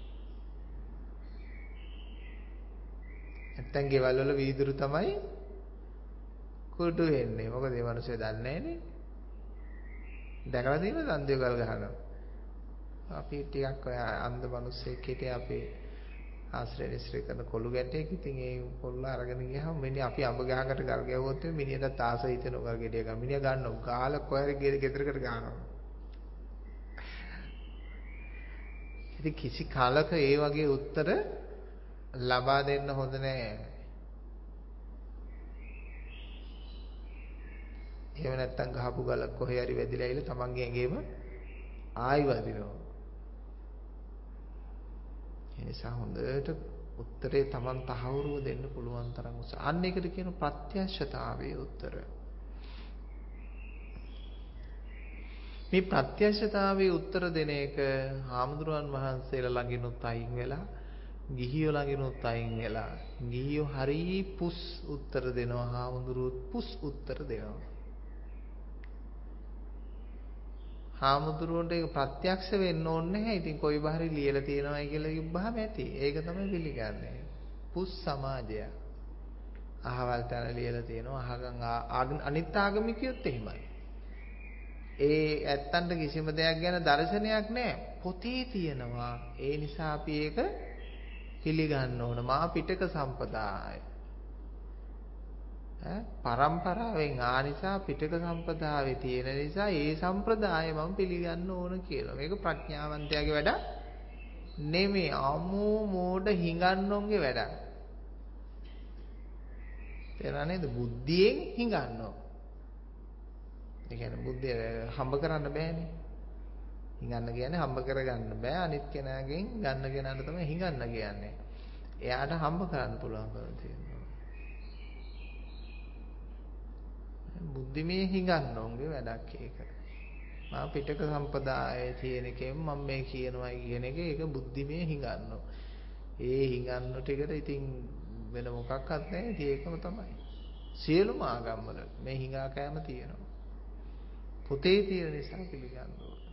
නැත්තම් ගෙවල් වල වීදුරු තමයි කුඩු වෙන්නේ. මොකද මේ මිනිස්සු දන්නේ නැහනේ. දැකලා තියෙනවද අන්ධය ගල් ගහනවා? අපි ටිකක් ඔය අන්ධ මිනිස්සෙක් හිටියේ අපේ ආශ්‍රය නිශ්‍රය කරන කොළු ගැටේක. ඉතින් ඒ කොල්ල අරගෙන ගියාම මිනිහ අපි අඹ ගහකට ගල් ගැවුවොත් මිනිහට ආස හිතෙන උගල් ගෙඩිය ගන්න. මිනිහ ගන්නවා. ගාලා කොහරි ගෙදරකට ගන්නවා. ඉතින් කිසි කාලක ඒ වගේ උත්තර ලබා දෙන්න හොඳ නැහැ. එහෙම නැත්තම් ගහපු ගල කොහේ හරි වැදිලා ඇවිල්ලා තමන්ගේ ඇඟේම ආයි වදිනවා. ඒ නිසා හොඳට උත්තරේ තමන් තහවුරුව දෙන්න පුළුවන් තරම් උත්සාහ. අන්න ඒකට කියන ප්‍රත්‍යක්ෂතාවයේ උත්තර. මේ ප්‍රත්‍යක්ෂතාවයේ උත්තර දෙන එක හාමුදුරුවන් වහන්සේලා ළඟිනුත් අයින් වෙලා, ගිහියෝ ළඟිනුත් අයින් වෙලා, ගිහියෝ හරි පුස් උත්තර දෙනවා, හාමුදුරුවෝ පුස් උත්තර දෙනවා. හාමුදුරුවන්ට ඒක ප්‍රත්‍යක්ෂ වෙන්න ඕනේ නැහැ. ඉතින් කොයි බහරි ලියලා තියෙනවයි කියලා කිව්වහම ඇති. ඒක තමයි පිළිගන්නේ. පුස් සමාජය. අහවල් තැන ලියලා තියෙනවා. අහගන් අනිත් ආගමිකයොත් එහෙමයි. ඒ ඇත්තන්ට කිසිම දෙයක් ගැන දර්ශනයක් නැහැ. පොතේ තියෙනවා. ඒ නිසා අපි ඒක පිළිගන්න ඕන. මා පිටක සම්පදාය. පරම්පරාවෙන් ආනිසා පිටක සම්පදායේ තියෙන නිසා ඒ සම්ප්‍රදාය මම පිළිගන්න ඕන කියලා. මේක ප්‍රඥාවන්තයාගේ වැඩ නෙමෙයි. අමෝ මෝඩ හිඟන්නෝන්ගේ වැඩ. තේරුණා නේද? බුද්ධියෙන් හිඟන්නෝ. ඒ කියන්නේ බුද්ධිය හම්බ කරන්න බෑනේ. හිඟන්න කියන්නේ හම්බ කරගන්න බෑ. අනිත් කෙනාගෙන් ගන්න කෙනාට තමයි හිඟන්න කියන්නේ. එයාට හම්බ කරන්න පුළුවන්කම තියෙනවා. බුද්ධිමේ හිඟන්නෝන්ගේ වැඩක් ඒක. මා පිටක සම්පදායේ තියෙන එකෙන් මම මේ කියනවා කියන එක ඒක බුද්ධිමේ හිඟන්නෝ. ඒ හිඟන්නෝ ටිකට ඉතින් වෙන මොකක්වත් නැහැ. ඉතින් ඒකම තමයි. සියලුම ආගම් වල මේ හිඟා කෑම තියෙනවා. පොතේ තියෙන නිසා පිළිගන්න ඕනේ.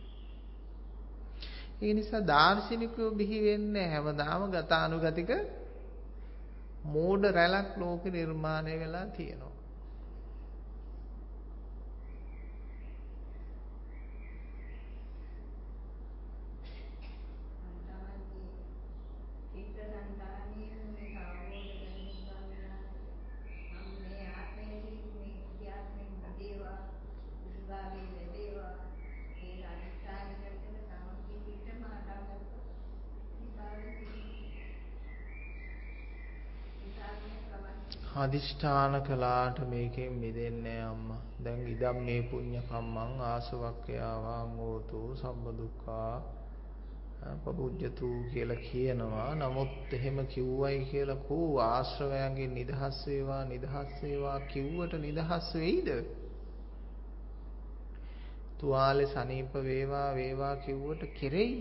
ඒ නිසා දාර්ශනිකයෝ බිහි වෙන්නේ හැමදාම ගතානුගතික මෝඩ රැලක් ලෝකෙ නිර්මාණය වෙලා තියෙනවා. අදිෂ්ඨාන කළාට මේකෙන් මිදෙන්නේ අම්මා. දැන් ඉදම් මේ පුඤ්ඤ කම්මං ආසවක්ඛයාවාං හෝතු සම්බ දුක්ඛා පබුජ්ජතු කියලා කියනවා. නමුත් එහෙම කිව්වයි කියලා කෝ ආශ්‍රවයන්ගෙන් නිදහස් වේවා කිව්වට නිදහස් වෙයිද? තුවාලේ සනීප වේවා කිව්වට කෙරෙයිද?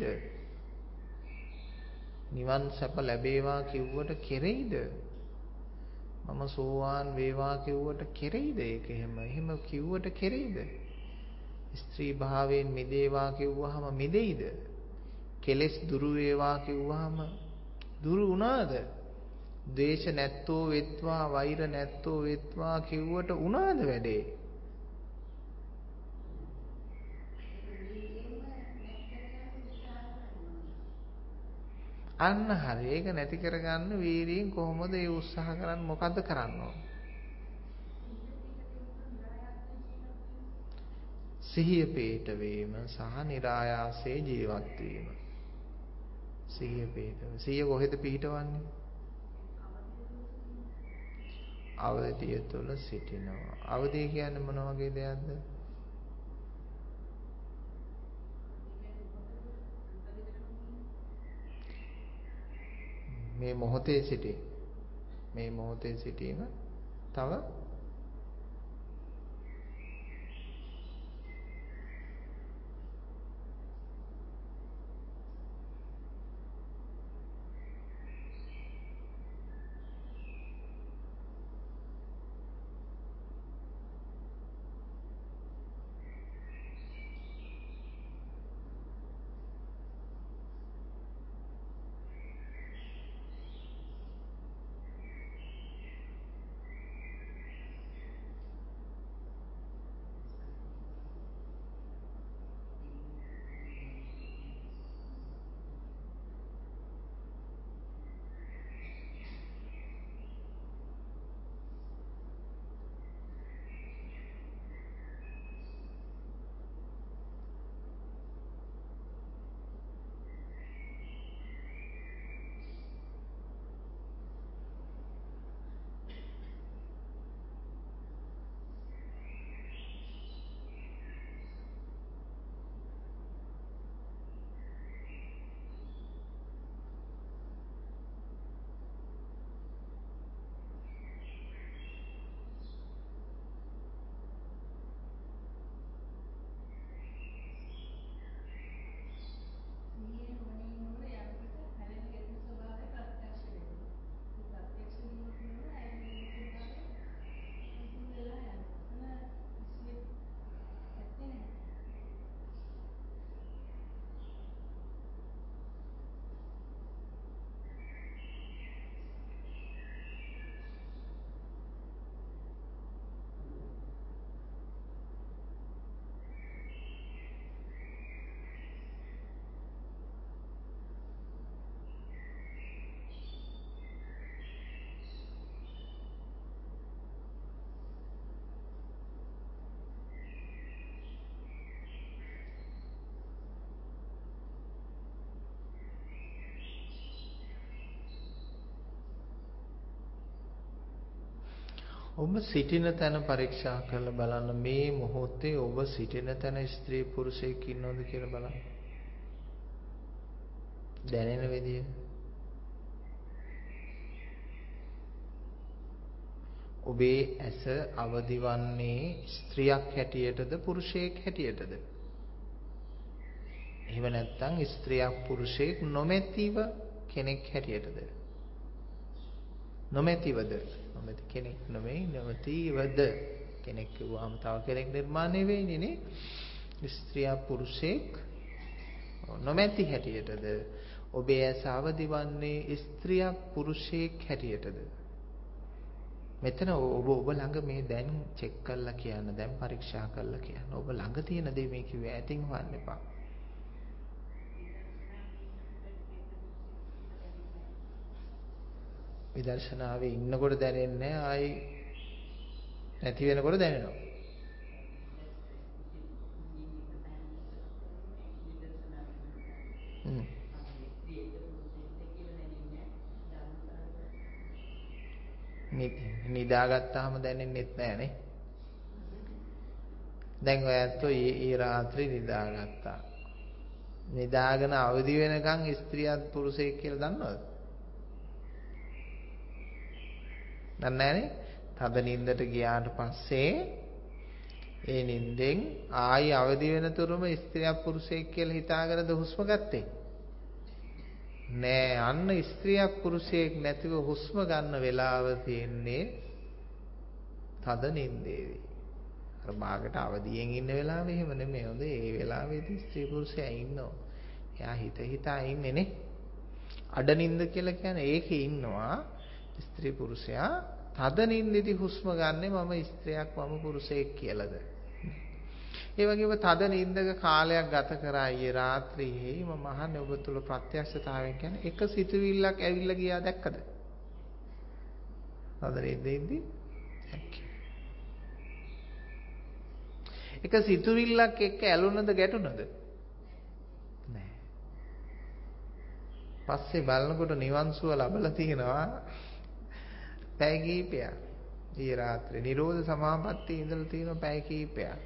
නිවන් සැප ලැබේවා කිව්වට කෙරෙයිද? මම සෝවාන් වේවා කිව්වට කෙරෙයිද? ඒක එහෙම කිව්වට කෙරෙයිද? ස්ත්‍රී භාවයෙන් මිදේවා කිව්වහම මිදෙයිද? කෙලෙස් දුරු වේවා කිව්වහම දුරු වුණාද? ද්වේෂ නැත්තෝ වෙත්වා වෛර නැත්තෝ වෙත්වා කිව්වට වුණාද වැඩේ? අන්න හරි. ඒක නැති කරගන්න වීරියෙන් කොහොමද ඒ උත්සාහ කරන්නේ? මොකද්ද කරන්න ඕන? සිහිය පිට වීම සහ નિરાයාසයේ ජීවත් වීම. සිහිය පිට. සිහිය කොහෙද පිටවන්නේ? අවදිය තුළ සිටිනවා. අවදිය කියන්නේ මොන වගේ දෙයක්ද? මේ මොහොතේ සිටීම. මේ මොහොතේ සිටීම තව ඔබ සිටින තැන පරීක්ෂා කරලා බලන්න මේ මොහොතේ ඔබ සිටින තැන ස්ත්‍රී පුරුෂයෙක් ඉන්නවද කියලා බලන්න. දැනෙන විදිය. ඔබේ ඇස අවදිවන්නේ ස්ත්‍රියක් හැටියටද පුරුෂයෙක් හැටියටද? එහෙම නැත්නම් ස්ත්‍රියක් පුරුෂයෙක් නොමැතිව කෙනෙක් හැටියටද? නොමැතිවද? නොමැති කෙනෙක් නෙමෙයි නොමැතිවද කෙනෙක් කිව්වම තව කෙනෙක් නිර්මාණය වෙන්නේ නේ. ස්ත්‍රියක් පුරුෂයෙක් නොමැති හැටියටද? ඔබේ ඇස අවදිවන්නේ ස්ත්‍රියක් පුරුෂයෙක් හැටියටද? මෙතන ඔබ ළඟ මේ දැන් චෙක් කරලා කියන්න, දැන් පරීක්ෂා කරලා කියන්න. ඔබ ළඟ තියෙන දේ මේ කිව්වේ ඈතින් හොයන්න එපා. විදර්ශනාවේ ඉන්නකොට දැනෙන්නේ නැහැ, ආයි නැති වෙනකොට දැනෙනවා. නිදාගත්තාම දැනෙන්නෙත් නැහනේ. දැන් ඔය ඇත්තෝ ඊ රාත්‍රී නිදාගත්තා. නිදාගෙන අවදි වෙනකන් ස්ත්‍රියක් පුරුෂයෙක් කියලා දන්නවද? දන්නේ නැහනේ. තද නිින්දට ගියාට පස්සේ ඒ නිින්දෙන් ආයි අවදි වෙන තුරුම ස්ත්‍රියක් පුරුෂයෙක් කියලා හිතාගෙනද හුස්ම ගත්තේ? නෑ, අන්න ස්ත්‍රියක් පුරුෂයෙක් නැතිව හුස්ම ගන්න වෙලාව තියෙන්නේ තද නිින්දේදී. අර මාකට අවදියෙන් ඉන්න වෙලාවෙ එහෙම නෙමෙයි. හොඳ ඒ වෙලාවේදී ස්ත්‍රී පුරුෂයා ඉන්නවා. එයා හිතා ඉන්නේ නේ. අඩ නිින්ද කියලා කියන්නේ ඒකේ ඉන්නවා ස්ත්‍රී පුරුෂයා. තද නිින්දේදී හුස්ම ගන්නෙ මම ස්ත්‍රියක් මම පුරුෂයෙක් කියලාද? ඒ වගේම තද නිින්දක කාලයක් ගත කරා ඊයේ රාත්‍රියේ මම අහන්නේ ඔබ තුල ප්‍රත්‍යක්ෂතාවයෙන් කියන්නේ එක සිතුවිල්ලක් ඇවිල්ලා ගියා දැක්කද? තද නිින්දේදී එක සිතුවිල්ලක් එක්ක ඇලුනද ගැටුනද? නෑ. පස්සේ බලනකොට නිවන් සුව ලැබලා තියෙනවා පැය කීපයක්. ඊයේ රාත්‍රියේ නිරෝධ සමාපත්තියේ ඉඳලා තියෙනවා පැය කීපයක්.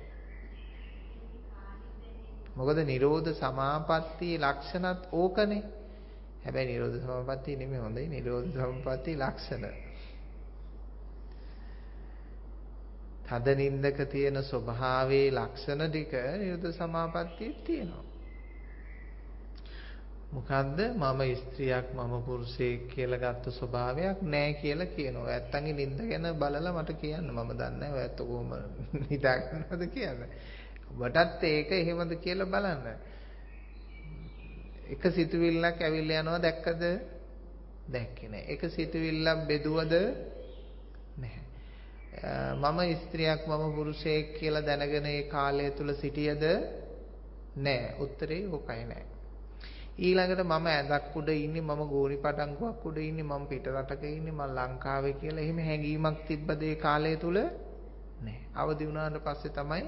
මොකද නිරෝධ සමාපත්තියේ ලක්ෂණත් ඕකනේ. හැබැයි නිරෝධ සමාපත්තිය නෙමෙයි හොඳයි නිරෝධ සමාපත්තියේ ලක්ෂණ. තද නින්දක තියෙන ස්වභාවයේ ලක්ෂණ ටික නිරෝධ සමාපත්තියේ තියෙනවා. මොකද්ද? මම ස්ත්‍රියක් මම පුරුෂයෙක් කියලා ගත්ත ස්වභාවයක් නැහැ කියලා කියනවා. ඇත්තන්ගේ නින්ද ගැන බලලා මට කියන්න. මම දන්නේ නැහැ ඔයත් කොහොම නිදා ගන්නවද කියලා. ඔබටත් ඒක එහෙමද කියලා බලන්න. එක සිතුවිල්ලක් ඇවිල්ලා යනවා දැක්කද? දැක්කේ නැහැ. එක සිතුවිල්ලක් බෙදුවද? නැහැ. මම ස්ත්‍රියක් මම පුරුෂයෙක් කියලා දැනගෙන ඒ කාලය තුල සිටියද? නැහැ. උත්තරේ ඕකයි නැහැ. ඊළඟට මම ඇඳක් උඩ ඉන්නේ මම ගෝණි පටංගුවක් උඩ ඉන්නේ මම පිට රටක ඉන්නේ මම ලංකාවේ කියලා එහෙම හැඟීමක් තිබ්බද ඒ කාලය තුල? නැහැ. අවදි වුණාට පස්සේ තමයි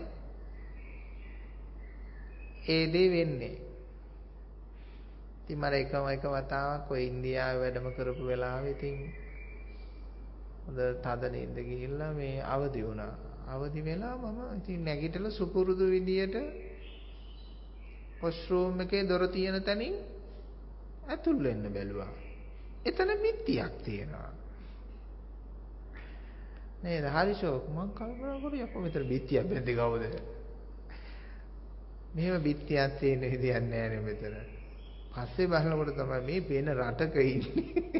ඒ දේ වෙන්නේ. ඉතින් මම එක වතාවක් ඔය ඉන්දියාවේ වැඩම කරපු වෙලාවෙ ඉතින් හොඳ තද නින්ද ගිහිල්ලා මේ අවදි වුණා. අවදි වෙලා මම ඉතින් නැගිටලා සුපුරුදු විදියට වොෂ්රූම් එකේ දොර තියෙන තැනින් ඇතුල් වෙන්න බැලුවා. එතන බිත්තියක් තියෙනවා. නේද? හරි ෂෝක්. මං කල්පනා කරුවා යකෝ මෙතන බිත්තියක් බැද්දේ කවුද? මෙහෙම බිත්තියක් තියෙන විදියක් නැහැ නේ මෙතන. පස්සේ බලනකොට තමයි මේ වෙන රටක ඉන්නේ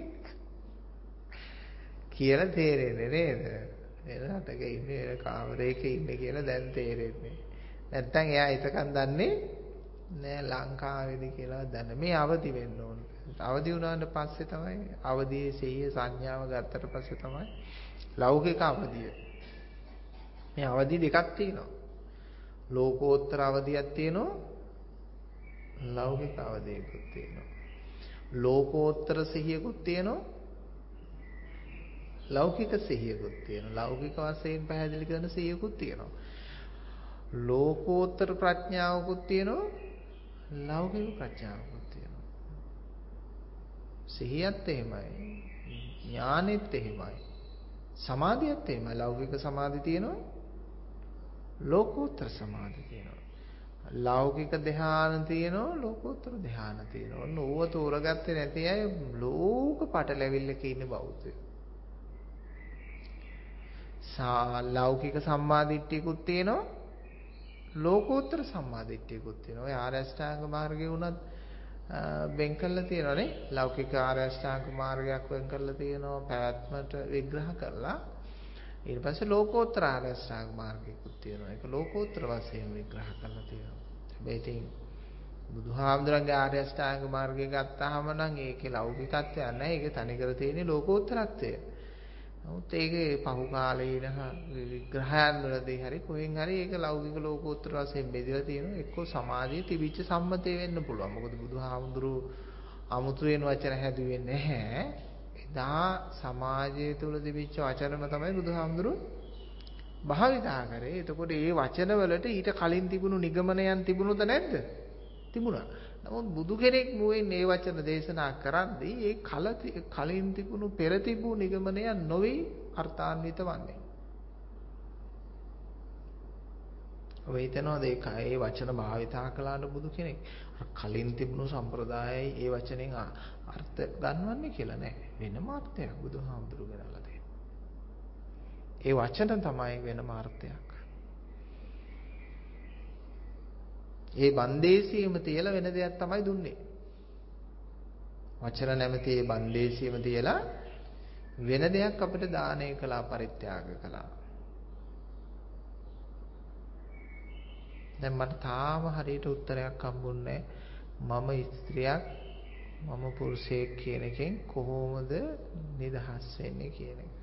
කියලා තේරෙන්නේ නේද? වෙන රටක ඉන්නේ වෙන කාමරයක ඉන්නේ කියලා දැන් තේරෙන්නේ. නැත්තම් එයා එතකන් දන්නේ නෑ ලංකාවේදී කියලා දැන මේ අවදි වෙන්න ඕන. අවදි වුණාට පස්සේ තමයි අවදියේ සිහිය සංඥාව ගත්තට පස්සේ තමයි ලෞකික අවදිය. මේ අවදි දෙකක් තියෙනවා. ලෝකෝත්තර අවදියක් තියෙනවා. ලෞකික අවදියකුත් තියෙනවා. ලෝකෝත්තර සිහියකුත් තියෙනවා. ලෞකික සිහියකුත් තියෙනවා. ලෞකික වශයෙන් පැහැදිලි කරන සිහියකුත් තියෙනවා. ලෝකෝත්තර ප්‍රඥාවකුත් තියෙනවා. ලෞකික ප්‍රඥාවකුත් තියෙනවා. සිහියත් එහෙමයි. ඥානෙත් එහෙමයි. සමාධියත් එහෙමයි. ලෞකික සමාධි තියෙනවා. ලෝකෝත්තර සමාධි තියෙනවා. ලෞකික ධ්‍යාන තියෙනවා. ලෝකෝත්තර ධ්‍යාන තියෙනවා. ඔන්න ඕව තෝරගත්තේ නැති අය ලෝක පටලැවිල්ලක ඉන්න බෞද්ධයෝ. ලෞකික සම්මාදිට්ඨියකුත් තියෙනවා. ලෝකෝත්තර සම්මාදිට්ඨියකුත් තියෙනවා. ඔය ආර්ය අෂ්ටාංග මාර්ගය උනත් වෙන් කරලා තියෙනවානේ. ලෞකික ආර්ය අෂ්ටාංග මාර්ගයක් වෙන් කරලා තියෙනවා. පැවැත්මට විග්‍රහ කරලා ඊට පස්සේ ලෝකෝත්තර ආර්ය අෂ්ටාංග මාර්ගයකුත් තියෙනවා. ඒක ලෝකෝත්තර වශයෙන් විග්‍රහ කරලා තියෙනවා. හැබැයි ඉතින් බුදුහාමුදුරන්ගේ ආර්ය අෂ්ටාංග මාර්ගය ගත්තාම නම් ඒකේ ලෞකිකත්වයක් නැහැ. ඒකේ තනිකර තියෙන්නේ ලෝකෝත්තරත්වය. නමුත් ඒකේ පහු කාලේ ඉන විග්‍රහයන් වලදී හරි කොහෙන් හරි ඒක ලෞකික ලෝකෝත්තර වශයෙන් බෙදලා තියෙනවා. එක්කෝ සමාධියේ තිබිච්ච සම්මතය වෙන්න පුළුවන්. මොකද බුදුහාමුදුරු අමුතුවෙන් වචන හැදුවේ නැහැ. එදා සමාජය තුල තිබිච්ච වචනම තමයි බුදුහාමුදුරු භාවිතා කරේ. එතකොට මේ වචන වලට ඊට කලින් තිබුණු නිගමනයන් තිබුණුද නැද්ද? තිබුණා. නමුත් බුදු කෙනෙක් මුවෙන් මේ වචන දේශනා කරද්දී ඒ කලින් තිබුණු පෙර තිබූ නිගමනයන් නොවේ අර්ථාන්විත වන්නේ. ඔය හිතනවාද ඒ වචන භාවිතා කළාට බුදු කෙනෙක් කලින් තිබුණු සම්ප්‍රදායයි ඒ වචනෙන් අර්ථ ගන්නවන්නේ කියලා නෑ. වෙනම අර්ථයක් බුදුහාමුදුරු ගෙනල්ලා තියෙනවා. ඒ වචන තමයි වෙනම අර්ථයක්. ඒ බන්දේසියම තියලා වෙන දෙයක් තමයි දුන්නේ. වචන නැමැති ඒ බන්දේසියම තියලා වෙන දෙයක් අපිට දානය කළා, පරිත්‍යාග කළා. දැන් මට තාම හරියට උත්තරයක් හම්බුන්නේ මම ස්ත්‍රියක් මම පුරුෂයෙක් කියන එකෙන් කොහොමද නිදහස් වෙන්නේ කියන එක.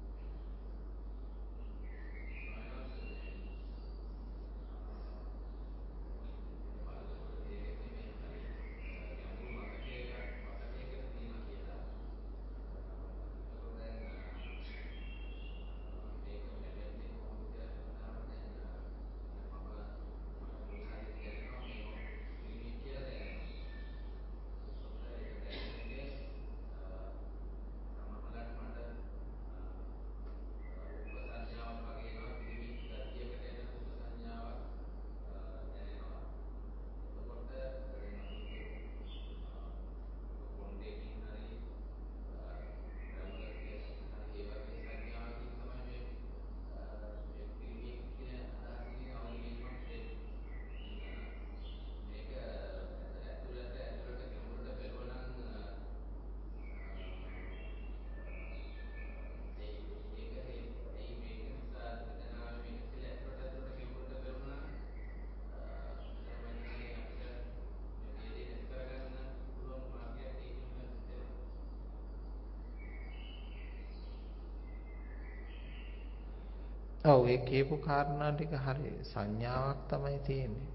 ඔව් ඒ කියපු කාරණා ටික හරි සංඥාවක් තමයි තියෙන්නේ.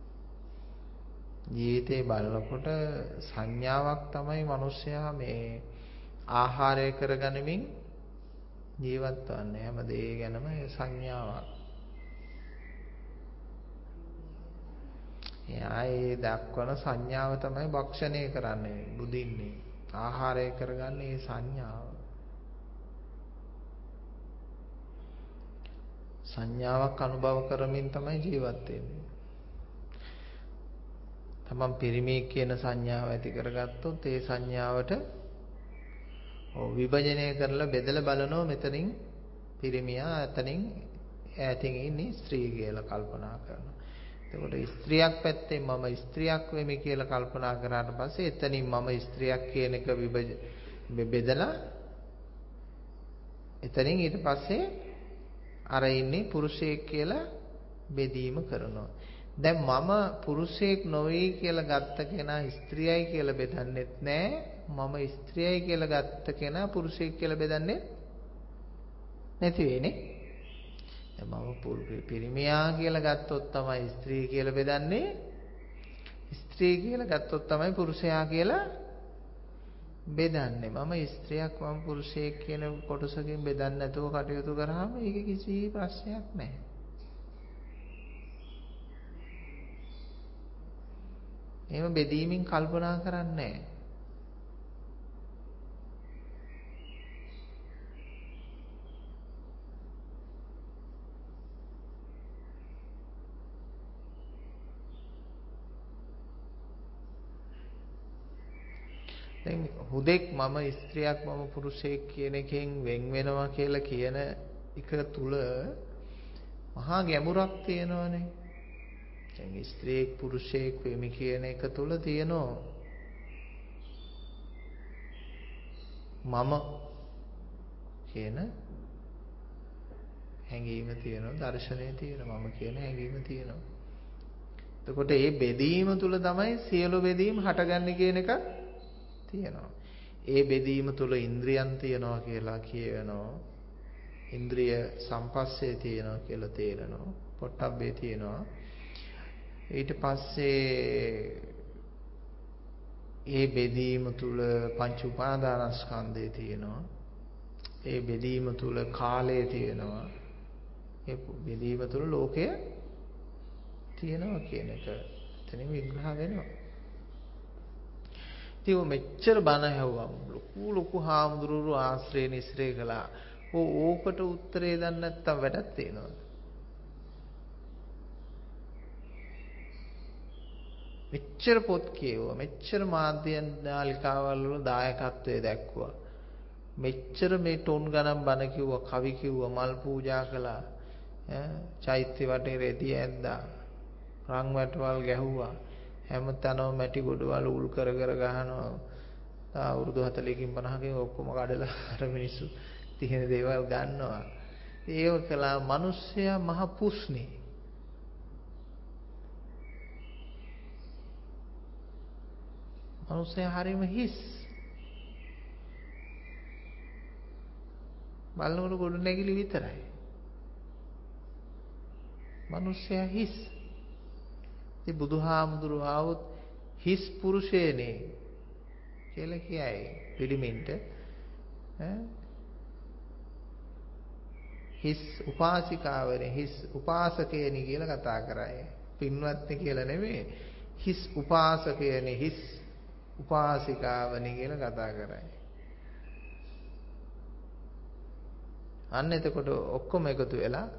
ජීවිතේ බලනකොට සංඥාවක් තමයි මිනිස්සයා මේ ආහාරය කරගනිමින් ජීවත් වන්නේ. හැම දේ ගැනම සංඥාවක්. එයා ඒ දක්වන සංඥාව තමයි භක්ෂණය කරන්නේ බුදින්නේ. ආහාරය කරගන්නේ ඒ සංඥාව. සංඥාවක් අනුභව කරමින් තමයි ජීවත් වෙන්නේ. තමන් පිරිමියෙක් කියන සංඥාව ඇති කරගත්තොත් ඒ සංඥාවට විභජනය කරලා බෙදලා බලනවා මෙතනින් පිරිමියා එතනින් ඈතින් ඉන්නේ ස්ත්‍රී කියලා කල්පනා කරනවා. එතකොට ස්ත්‍රියක් පැත්තෙන් මම ස්ත්‍රියක් වෙමි කියලා කල්පනා කරාට පස්සේ එතනින් මම ස්ත්‍රියක් කියන එක බෙදලා එතනින් ඊට පස්සේ අර ඉන්නේ පුරුෂයෙක් කියලා බෙදීම කරනවා. දැන් මම පුරුෂයෙක් නොවේ කියලා ගත්ත කෙනා ස්ත්‍රියයි කියලා බෙදන්නෙත් නෑ. මම ස්ත්‍රියයි කියලා ගත්ත කෙනා පුරුෂයෙක් කියලා බෙදන්නේ නැති වෙන්නේ. දැන් මම පිරිමියා කියලා ගත්තොත් තමයි ස්ත්‍රී කියලා බෙදන්නේ. ස්ත්‍රී කියලා ගත්තොත් තමයි පුරුෂයා කියලා බෙදන්නේ. මම ස්ත්‍රියක් මම පුරුෂයෙක් කියන කොටසකින් බෙදන්නේ නැතුව කටයුතු කරාම ඒක කිසි ප්‍රශ්නයක් නැහැ. එහෙම බෙදීමින් කල්පනා කරන්නේ නැහැ. දැන් හුදෙක් මම ස්ත්‍රියක් මම පුරුෂයෙක් කියන එකෙන් වෙන් වෙනවා කියලා කියන එක තුල මහා ගැඹුරක් තියෙනවනේ. දැන් ස්ත්‍රියෙක් පුරුෂයෙක් වෙමි කියන එක තුල තියෙනවා මම කියන හැඟීම තියෙනවා, දර්ශනය තියෙනවා, මම කියන හැඟීම තියෙනවා. එතකොට මේ බෙදීම තුල තමයි සියලු බෙදීම් හටගන්නේ කියන එක තියෙනවා. ඒ බෙදීම තුල ඉන්ද්‍රියන් තියෙනවා කියලා කියවෙනවා. ඉන්ද්‍රිය සම්පස්සේ තියෙනවා කියලා තේරෙනවා. පොට්ටබ්බේ තියෙනවා. ඊට පස්සේ ඒ බෙදීම තුල පංච උපාදානස්කන්ධය තියෙනවා. ඒ බෙදීම තුල කාලය තියෙනවා. ඒ බෙදීම තුල ලෝකය තියෙනවා කියන එක එතනින් විග්‍රහ වෙනවා. ඉතින් මෙච්චර බණ ඇහුවා ලොකු හාමුදුරුවෝ ආශ්‍රය නිස්රේ කළා. ඕකට උත්තරේ දන්නේ නැත්තම් වැඩක් තියෙනවද? මෙච්චර පොත් කියවුවා, මෙච්චර මාධ්‍ය නාලිකාවල් වල දායකත්වයේ දැක්වුවා. මෙච්චර මේ ටොන් ගණන් බණ කිව්වා, කවි කිව්වා, මල් පූජා කළා. චෛත්‍ය වටේ රෙදි ඇද්දා. රන් වැටවල් ගැහුවා. හැමතැනම මැටි ගොඩවල් උල් කර ගහනවා. අවුරුදු 40කින් 50කින් ඔක්කොම කඩලා අර මිනිස්සු තියෙන දේවල් ගන්නවා. ඒව කළා මිනිස්සයා මහ පුස්නේ. මිනිස්සයා හරිම හිස්. බලනකොට ගොඩ නැගිලි විතරයි. මිනිස්සයා හිස්. ඉතින් බුදුහාමුදුරුවෝ ආවොත් හිස් පුරුෂයනේ කියලා කියයි පිළිමින්ට. හිස් උපාසිකාවනේ, හිස් උපාසකයනි කියලා කතා කරයි. පින්වත්නි කියලා නෙමෙයි. හිස් උපාසකයනි, හිස් උපාසිකාවනි කියලා කතා කරයි. අන්න එතකොට ඔක්කොම එකතු වෙලා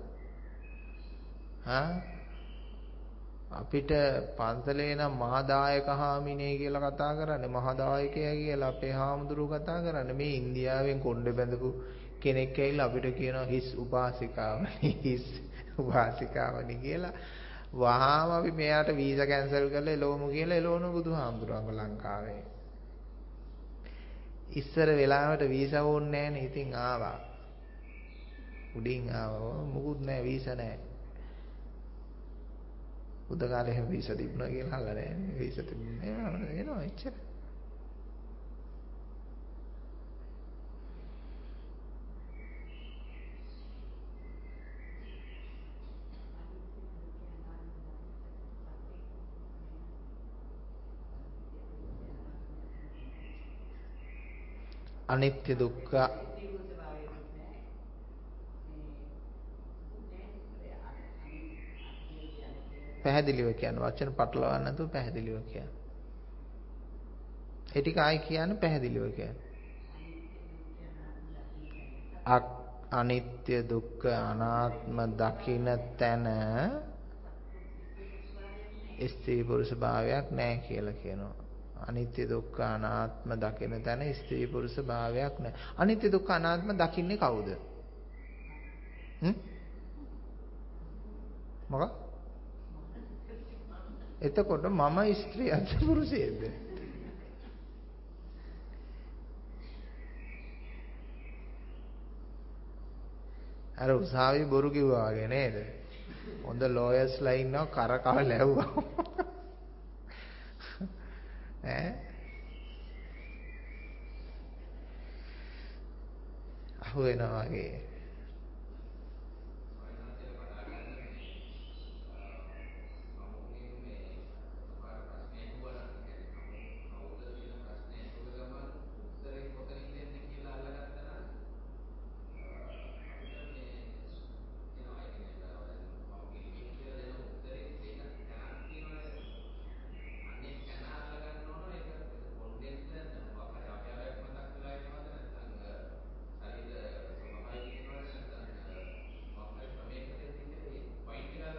අපිට පන්සලේ නම් මහාදායක හාමිනේ කියලා කතා කරන්නේ, මහාදායකයා කියලා අපේ හාමුදුරුවෝ කතා කරන්නේ. මේ ඉන්දියාවෙන් කොණ්ඩේ බැඳපු කෙනෙක් ඇවිල්ලා අපිට කියනවා හිස් උපාසිකාවනි, හිස් උපාසිකාවනි කියලා. වහාම අපි මෙයාට වීසා කැන්සල් කරලා එළවමු කියලා එළවන බුදුහාමුදුරුවෝ ලංකාවේ. ඉස්සර වෙලාවට වීසා ඕනේ නැහනේ. ඉතින් ආවා. උඩින් ආවා. මොකුත් නැහැ, වීසා නැහැ. බුද්ධ කාලේ හැම වීසා තිබුණා කියලා අහලා නැහැ. වීසා තිබුණේ නැහැ. එනවා එච්චර. අනිත්‍ය දුක්ඛ පැහැදිලිව කියන්න වචන පටලවන්න නැතුව පැහැදිලිව කියන්න. ඒ ටික ආයි කියන්න පැහැදිලිව කියන්න. අනිත්‍ය දුක්ඛ අනාත්ම දකින්න තැන ස්ත්‍රී පුරුෂ භාවයක් නැහැ කියලා කියනවා. අනිත්‍ය දුක්ඛ අනාත්ම දකින්න තැන ස්ත්‍රී පුරුෂ භාවයක් නැහැ. අනිත්‍ය දුක්ඛ අනාත්ම දකින්නේ කවුද? මොකක්? එතකොට මම ස්ත්‍රියක්ද පුරුෂයෙක්ද? අර උසාවි බොරු කිව්වා වගේ නේද? හොඳ ලෝයර්ස්ලා ඉන්නවා කරකව ලැව්වා. අහු වෙනවා වගේ.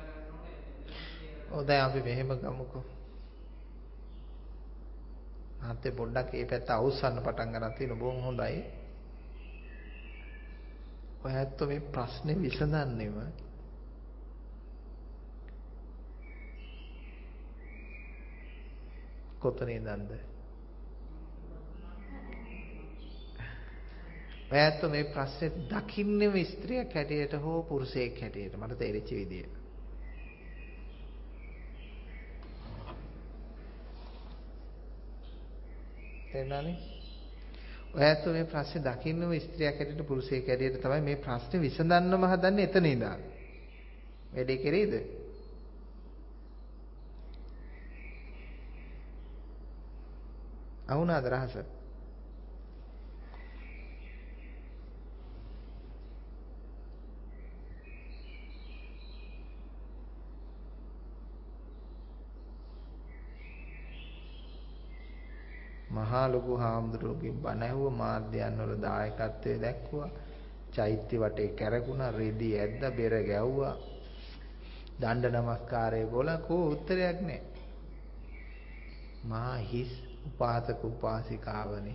දැන් අපි මෙහෙම ගමුකෝ. මහත්තයා පොඩ්ඩක් මේ පැත්ත අවුස්සන්න පටන් ගන්න තියෙන බොහොම හොඳයි. ඔයත් මේ ප්‍රශ්නේ විසඳන්නෙම කොතනින්ද? ඔයත් මේ ප්‍රශ්නේ දකින්නේම ස්ත්‍රියක් හැටියට හෝ පුරුෂයෙක් හැටියට මට තේරිච්ච විදිය. තේරුණානේ? ඔයත් මේ ප්‍රශ්නේ දකින්නම ස්ත්‍රියක් හැටියට පුරුෂයෙක් හැටියට තමයි මේ ප්‍රශ්නේ විසඳන්නම හදන්නේ එතන ඉඳන්. වැඩේ කෙරෙයිද? අහුණාද රහස? මහා ලොකු හාමුදුරුවෝගේ බණ ඇහුවා, මාධ්‍යයන් වල දායකත්වයේ දැක්වුවා, චෛත්‍ය වටේ කැරකුණා, රෙදි ඇද්දා, බෙර ගැව්වා, දණ්ඩ නමස්කාරය ගොලා කෝ උත්තරයක් නැහැ. මහා හිස් උපාසක උපාසිකාවනේ.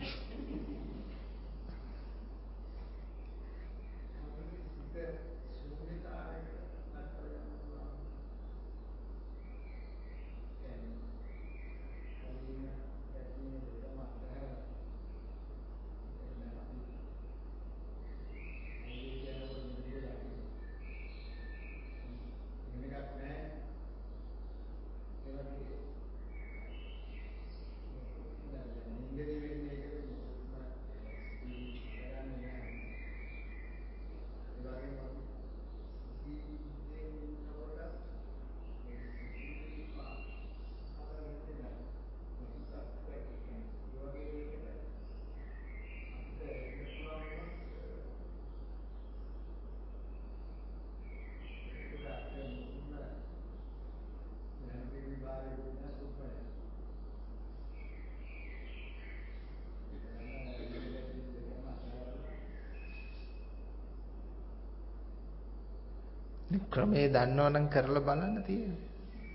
ක්‍රමේ දන්නවනම් කරලා බලන්න තියෙන්නේ.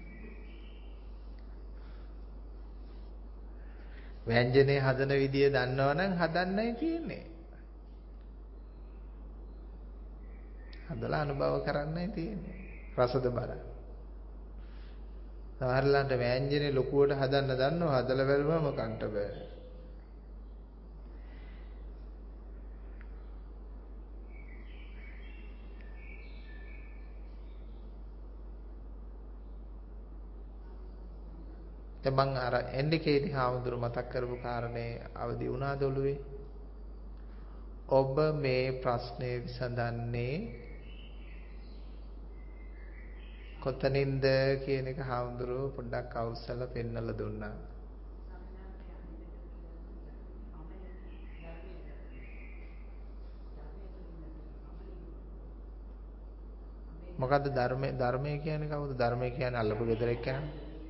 ව්‍යංජනේ හදන විදිය දන්නවනම් හදන්නයි තියෙන්නේ. හදලා අනුභව කරන්නයි තියෙන්නේ. රසද බලන්න. සමහරලාට ව්‍යංජනේ ලොකුවට හදන්න දන්නව, හදලා බැලුවම කන්ට බෑ. දැන් මං අර එන්ඩිකේටි හාමුදුරු මතක් කරපු කාරණේ අවදි වුණාද ඔළුවේ? ඔබ මේ ප්‍රශ්නේ විසඳන්නේ කොතනින්ද කියන එක හාමුදුරුව පොඩ්ඩක් අවුස්සලා පෙන්නලා දුන්නා. මොකද්ද ධර්මය කියන්නේ කවුද? ධර්මය කියන්නේ අල්ලපු ගෙදර එක්කන.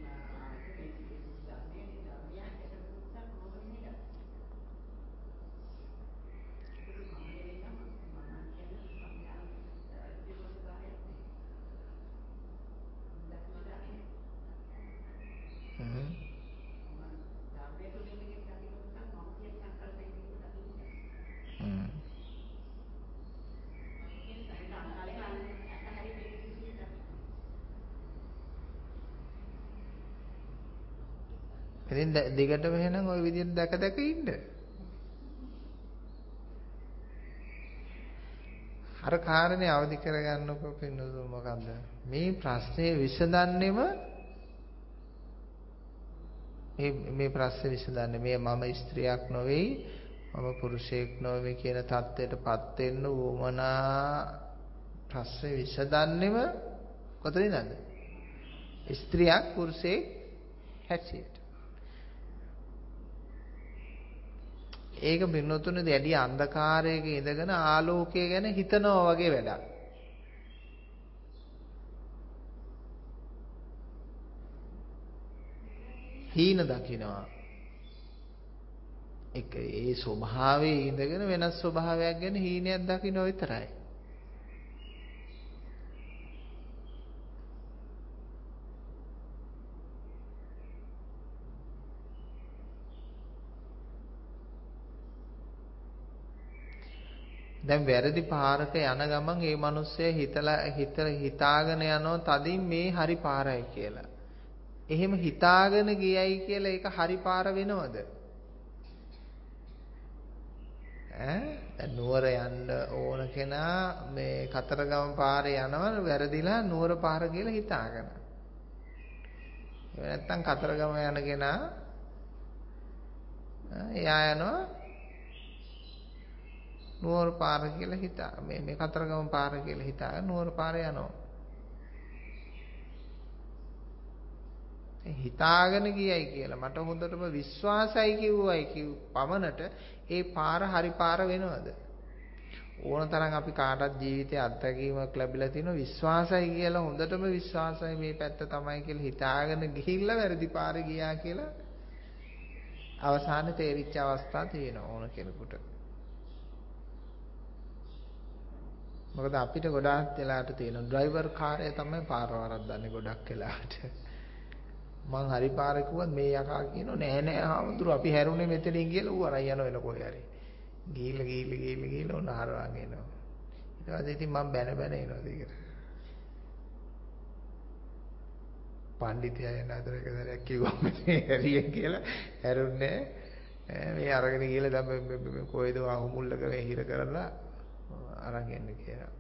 ඉතින් දිගටම එහෙනම් ওই විදිහට දැක දැක ඉන්න. අර කාරණේ අවදි කරගන්නකො පින්නු මොකන්ද? මේ ප්‍රශ්නේ විසඳන්නෙම මේ ප්‍රශ්නේ විසඳන්නේ මේ මම ස්ත්‍රියක් නොවේයි, මම පුරුෂයෙක් නොවේ කියන தත්ත්වයටපත් වෙන්න උවමනා ප්‍රශ්නේ විසඳන්නෙම කොතනින්ද? ස්ත්‍රියක් පුරුෂයෙක් හැටියට. ඒක පින්නතුනේ දැඩි අන්ධකාරයක ඉඳගෙන ආලෝකය ගැන හිතනවා වගේ වැඩක්. හීන දකින්නවා. ඒ ස්වභාවයේ ඉඳගෙන වෙනස් ස්වභාවයක් ගැන හීනයක් දකින්න විතරයි. දැන් වැරදි පාරක යන ගමන් ඒ මිනිස්සයා හිතාගෙන යනවා තදින් මේ හරි පාරයි කියලා. එහෙම හිතාගෙන ගියයි කියලා ඒක හරි පාර වෙනවද? දැන් නුවර යන්න ඕන කෙනා මේ කතරගම පාරේ යනවා වැරදිලා නුවර පාර කියලා හිතාගෙන. ඒ නැත්තම් කතරගම යන කෙනා එයා යනවා නුවර පාර කියලා හිතා මේ කතරගම පාර කියලා හිතාගෙන නුවර පාරේ යනවා. හිතාගෙන ගියයි කියලා මට හොඳටම විශ්වාසයි කිව්වයි පමණට ඒ පාර හරි පාර වෙනවද? ඕන තරම් අපි කාටත් ජීවිතේ අත්දැකීමක් ලැබිලා තිනවා විශ්වාසයි කියලා හොඳටම විශ්වාසයි මේ පැත්ත තමයි කියලා හිතාගෙන ගිහිල්ලා වැරදි පාරේ ගියා කියලා අවසානයේ තේරිච්ච අවස්ථා තියෙනවා ඕන කෙනෙකුට. මොකද අපිට ගොඩාක් වෙලාවට තියෙන ඩ්‍රයිවර් කාර්යය තමයි පාර වරද්දන්නේ ගොඩක් වෙලාවට. මං හරි පාර කිව්වත් මේ යකා කියනවා නෑ හාමුදුරුවෝ අපි හැරුණේ මෙතනින් කියලා ඌ අරන් යන වෙන කොහේ හරි. ගිහිල්ලා උන හරවන් එනවා. ඊට පස්සේ ඉතින් මං බැන එනවා දිගට. පඬිතුයා එන අතර එක සැරයක් කිව්වා මේ හැරියෙන් කියලා හැරුන්නේ මේ අරගෙන ගිහලා දැන් කොයිද අහුමුල්ලක මේ හිර කරලා අරන් එන්න කියලා.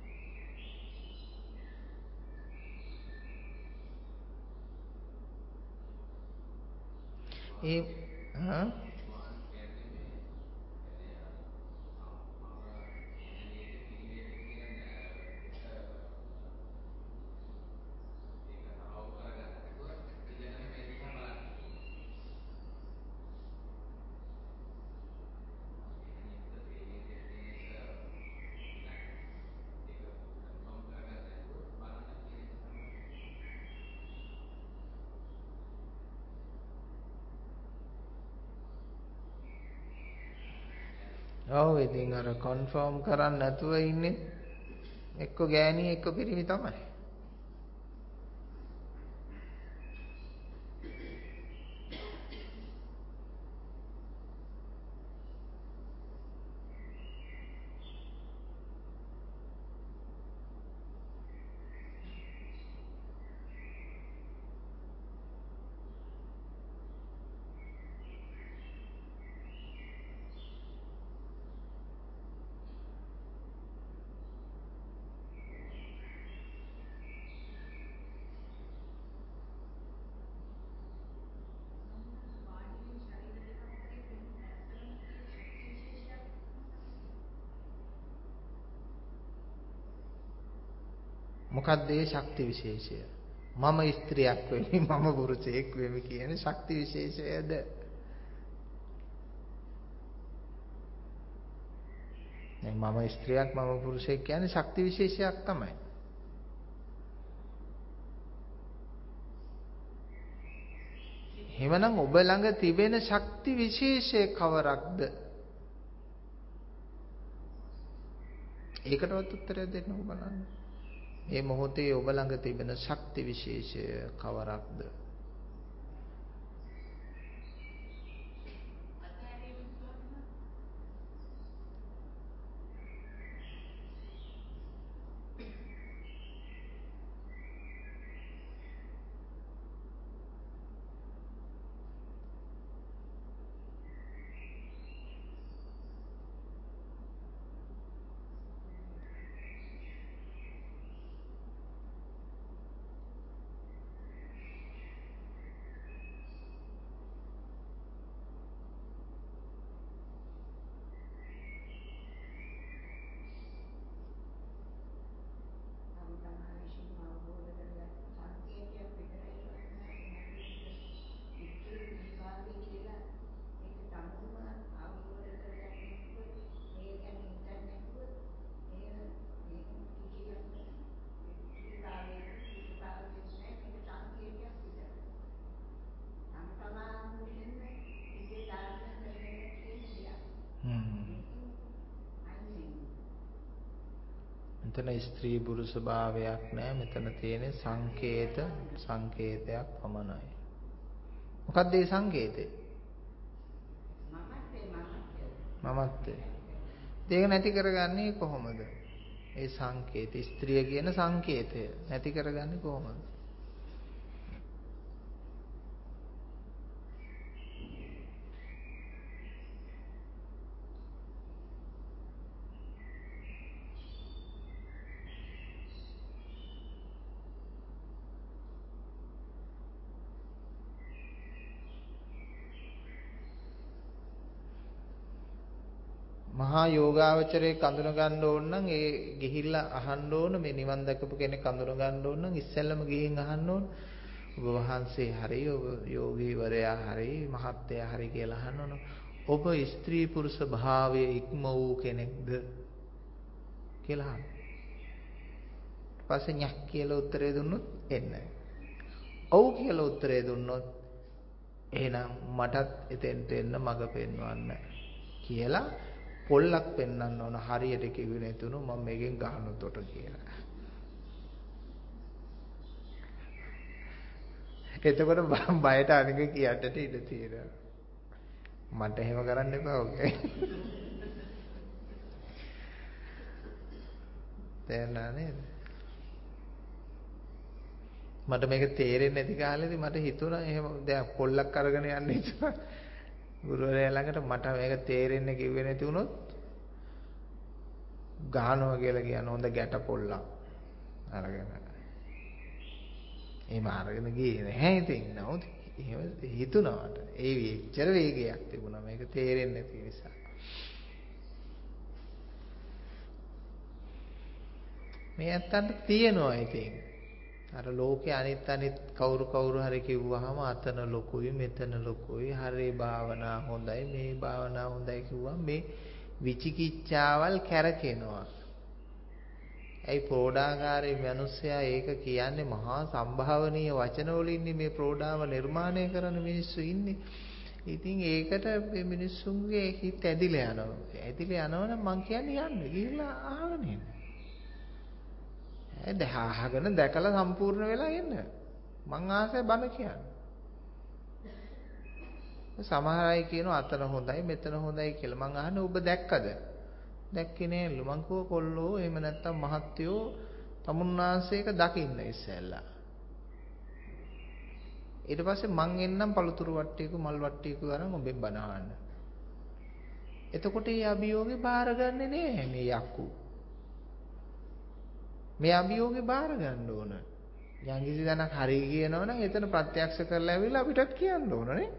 ඔව් ඉතින් අර කන්ෆර්ම් කරන්න නැතුව ඉන්නේ එක්ක ගෑණි එක්ක පිරිමි තමයි. මොකක්ද ඒ ශක්ති විශේෂය? මම ස්ත්‍රියක් වෙමි මම පුරුෂයෙක් වෙමි කියන ශක්ති විශේෂයද? දැන් මම ස්ත්‍රියක් මම පුරුෂයෙක් කියන්නේ ශක්ති විශේෂයක් තමයි. එහෙමනම් ඔබ ළඟ තිබෙන ශක්ති විශේෂය කවරක්ද? ඒකටවත් උත්තරයක් දෙන්න ඔබ බලන්න. මේ මොහොතේ ඔබ ළඟ තිබෙන ශක්ති විශේෂය කවරක්ද? මෙතන ස්ත්‍රී පුරුෂ භාවයක් නැහැ. මෙතන තියෙන සංකේතයක් පමණයි. මොකක්ද ඒ සංකේතේ? මමත්වය. ඒක නැති කරගන්නේ කොහොමද? ඒ සංකේත ස්ත්‍රිය කියන සංකේතය නැති කරගන්නේ කොහොමද? මහා යෝගාවචරයේ කඳුන ගන්න ඕන නම් ඒ ගිහිල්ලා අහන්න ඕන මේ නිවන් දැකපු කෙනෙක් කඳුන ගන්න ඕන නම් ඉස්සෙල්ලම ගිහින් අහන්න ඕන ඔබ වහන්සේ හරි ඔබ යෝගීවරයා හරි මහත්තයා හරි කියලා අහන්න ඕන ඔබ ස්ත්‍රී පුරුෂ භාවයේ ඉක්ම වූ කෙනෙක්ද කියලා අහන්න. ඊපස්සේ ñක් කියලා උත්තරේ දුන්නොත් එන්නේ. ඔව් කියලා උත්තරේ දුන්නොත් එහෙනම් මටත් එතෙන්ට එන්න මඟ පෙන්වන්න කියලා පොල්ලක් පෙන්වන්න ඕන හරියට කිව්වේ නැතුණු මම මේකෙන් ගහනොත් කියලා. එතකොට බයට අනික කියන්නට ඉඩ තියෙනවා. මට එහෙම කරන්න එපා ඔගේ. තේරුණා නේද? මට මේක තේරෙන්නේ නැති කාලෙදි මට හිතුණා එහෙම දැන් පොල්ලක් අරගෙන යන්න ඉතින් ගුරුවරයා ළඟට මට මේක තේරෙන්නේ කිව්වේ නැති වුණොත් ගහනවා කියලා කියන හොඳ ගැට පොල්ලක් අරගෙන. එහෙම අරගෙන ගියේ නැහැ ඉතින් නමුත් එහෙම හිතුණා මට. ඒ විචාර වේගයක් තිබුණා මේක තේරෙන්නේ නැති නිසා. මේ ඇත්තන්ට තියෙනවා ඉතින්. අර ලෝකේ අනිත් කවුරු හරි කිව්වහම අතන ලොකුයි මෙතන ලොකුයි හරි භාවනා හොඳයි මේ භාවනා හොඳයි කිව්වම මේ විචිකිච්ඡාවල් කැරකෙනවා. ඒ ප්‍රෝඩාකාරී මිනිස්සයා ඒක කියන්නේ මහා සම්භාවනීය වචන වලින් මේ ප්‍රෝඩාව නිර්මාණය කරන මිනිස්සු ඉන්නේ. ඉතින් ඒකට මේ මිනිස්සුන්ගේ හිත ඇදිලා යනවා. ඇදිලා යනවනම් මං කියන්නේ යන්න ගිහිල්ලා අහගෙන එන්න. අහගෙන දැකලා සම්පූර්ණ වෙලා එන්න. මං ආසයි බන කියන්නේ. සමහර අය කියනවා අතන හොඳයි මෙතන හොඳයි කියලා. මං අහන්නේ ඔබ දැක්කද? දැක්කේ නෑලු. මං කෝ කොල්ලෝ එහෙම නැත්තම් මහත්තයෝ තමුන්නාසේක දකින්න ඉස්සෙල්ලා. ඊට පස්සේ මං එන්නම් පළතුරු වට්ටියක මල් වට්ටියක අරන් ඔබෙන් බන අහන්න. එතකොට මේ අභියෝගේ බාරගන්නේ නෑ මේ යක්කු. මේ අභියෝගේ බාර ගන්න ඕන. යම්කිසි දණක් හරි කියනවනම් එතන ප්‍රත්‍යක්ෂ කරලා ඇවිල්ලා අපිටත් කියන්න ඕන නේ.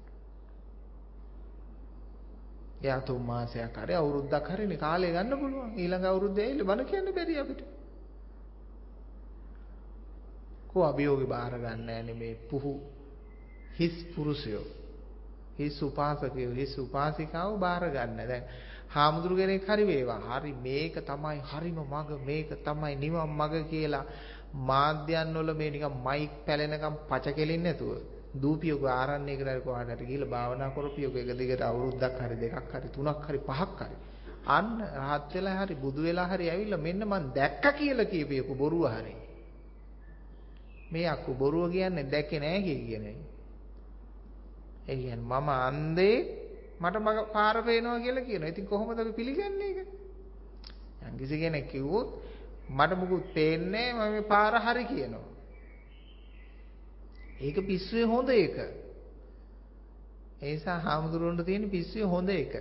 එයා 3 මාසයක් හරි අවුරුද්දක් හරිනේ කාලය ගන්න පුළුවන්. ඊළඟ අවුරුද්දේ ඇවිල්ලා බණ කියන්න බැරි අපිට. කො අභියෝගේ බාර ගන්න නෑනේ මේ පුහු හිස් පුරුෂයෝ. හිස් උපාසකයෝ හිස් උපාසිකාවෝ බාර ගන්න. දැන් හාමුදුරු කෙනෙක් හරි වේවා. හරි මේක තමයි හරිම මග මේක තමයි නිවන් මග කියලා මාධ්‍යයන් වල මේ නිකන් මයික් පැලෙනකම් පච කෙලින් නැතුව දූපියක ආරණ්‍යයකට හරි කොහාට හරි ගිහලා භාවනා කරපියක එක දිගට අවුරුද්දක් හරි දෙකක් හරි තුනක් හරි පහක් හරි අන්න රහත් වෙලා හරි බුදු වෙලා හරි ඇවිල්ලා මෙන්න මං දැක්ක කියලා කියපියකෝ බොරුව හරි මේ අක්කු බොරුව කියන්නේ දැක්කේ නෑ කියන්නේ. ඒ කියන්නේ මම අන්දේ මට මග පාර පේනවා කියලා කියනවා. ඉතින් කොහොමද අපි පිළිගන්නේ ඒක? යම් කිසි කෙනෙක් කිව්වොත් මට මොකුත් පේන්නේ නැහැ මම මේ පාර හරි කියනවා. ඒක පිස්සුවේ හොඳ එක. ඒ නිසා හාමුදුරුවන්ට තියෙන පිස්සුවේ හොඳ එක.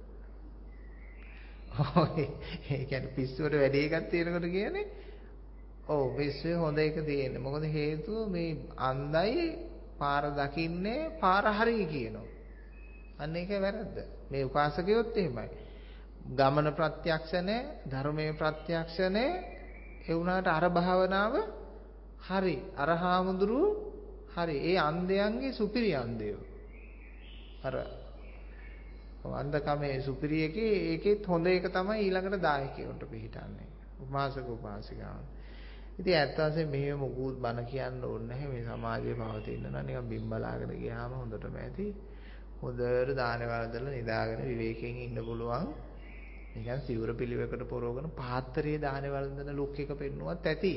ඒ කියන්නේ පිස්සුවට වැඩි එකක් තියෙනකොට කියන්නේ ඔව් පිස්සුවේ හොඳ එක තියෙන්නේ. මොකද හේතුව මේ අන්දයි පාර දකින්නේ පාර හරි කියනවා. අන්න ඒකේ වැරද්ද. මේ උපාසකයොත් එහෙමයි. ගමන ප්‍රත්‍යක්ෂ නැහැ, ධර්මයේ ප්‍රත්‍යක්ෂ නැහැ. ඒ වුණාට අර භාවනාව හරි. අර හාමුදුරුව හරි. ඒ අන්ධයන්ගේ සුපිරි අන්ධයෝ. අර අන්ධකමේ සුපිරි එකේ ඒකෙත් හොඳ එක තමයි ඊළඟට දායකයන්ට පිළිටන්නේ. උපාසක උපාසිකාවන්. ඉතින් ඇත්ත වශයෙන් මෙහෙම මොකුත් බන කියන්න ඕනේ නැහැ. මේ සමාජයේ පවතින නම් නිකන් බිම් බලාගෙන ගියාම හොඳටම ඇති. හොඳට දානේ වලදලා නිදාගෙන විවේකයෙන් ඉන්න පුළුවන්. නිකන් සිවුර පිළිවෙකට පොරවගෙන පාත්‍රයේ දානේ වලදන ලුක් එක පෙන්නුවත් ඇති.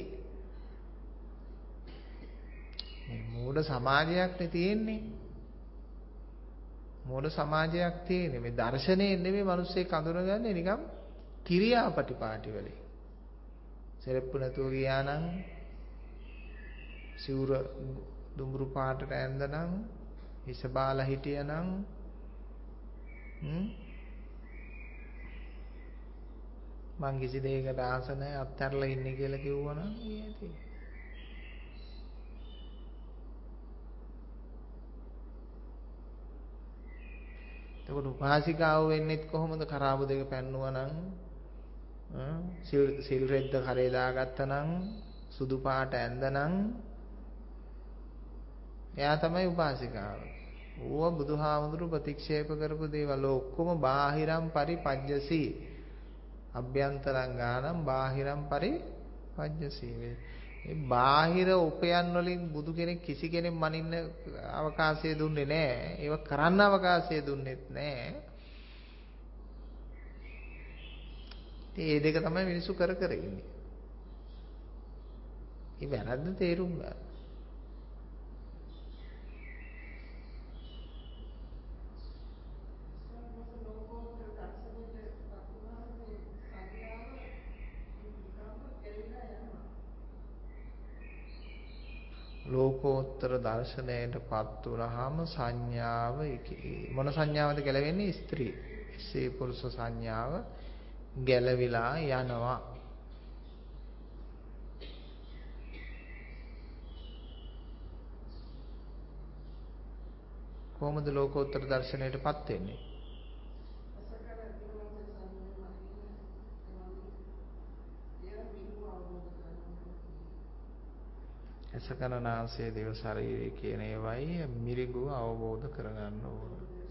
මේ මෝඩ සමාජයක් නේ තියෙන්නේ. මෝඩ සමාජයක් තියෙන්නේ. මේ දර්ශනේ නෙමෙයි මිනිස්සේ කඳුනගන්නේ නිකම් කිරියාපටිපාටි වලින්. සෙරෙප්පු නැතුව ගියා නම් සිවුර දුඹුරු පාටට ඇඳනනම් හිස බාලා හිටියනම් මං කිසි දෙයකට ආස නැහැ අත්හැරලා ඉන්නේ කියලා කිව්වනම් ඒ ඇති. එතකොට උපාසිකාව වෙන්නෙත් කොහොමද? කරාබු දෙක පැන්නුවා නම් සිල් රෙද්ද කරේ දාගත්තා නම් සුදු පාට ඇඳනනම් එයා තමයි උපාසිකාව. ඌව බුදුහාමුදුරු ප්‍රතික්ෂේප කරපු දේවල් ඔක්කොම බාහිරම් පරිපජ්ජසී. අභ්‍යන්තරං ගානම් බාහිරම් පරිපජ්ජසී. මේ බාහිර උපයන් වලින් බුදු කෙනෙක් කිසි කෙනෙක් මනින්න අවකාශය දුන්නේ නැහැ. ඒව කරන්න අවකාශය දුන්නෙත් නැහැ. මේ දෙක තමයි මිනිස්සු කර කර ඉන්නේ. ඒ වැරද්ද තේරුම් ගන්න. ලෝකෝත්තර දර්ශනයටපත් වුණාම සංඥාව මොන සංඥාවද ගැලවෙන්නේ? ස්ත්‍රී. ස්ත්‍රී පුරුෂ සංඥාව ගැලවිලා යනවා. කොහොමද ලෝකෝත්තර දර්ශනයටපත් වෙන්නේ? අසකරනාසය දේව ශරීරය කියන ඒවයි මිරිඟු අවබෝධ කරගන්න ඕන.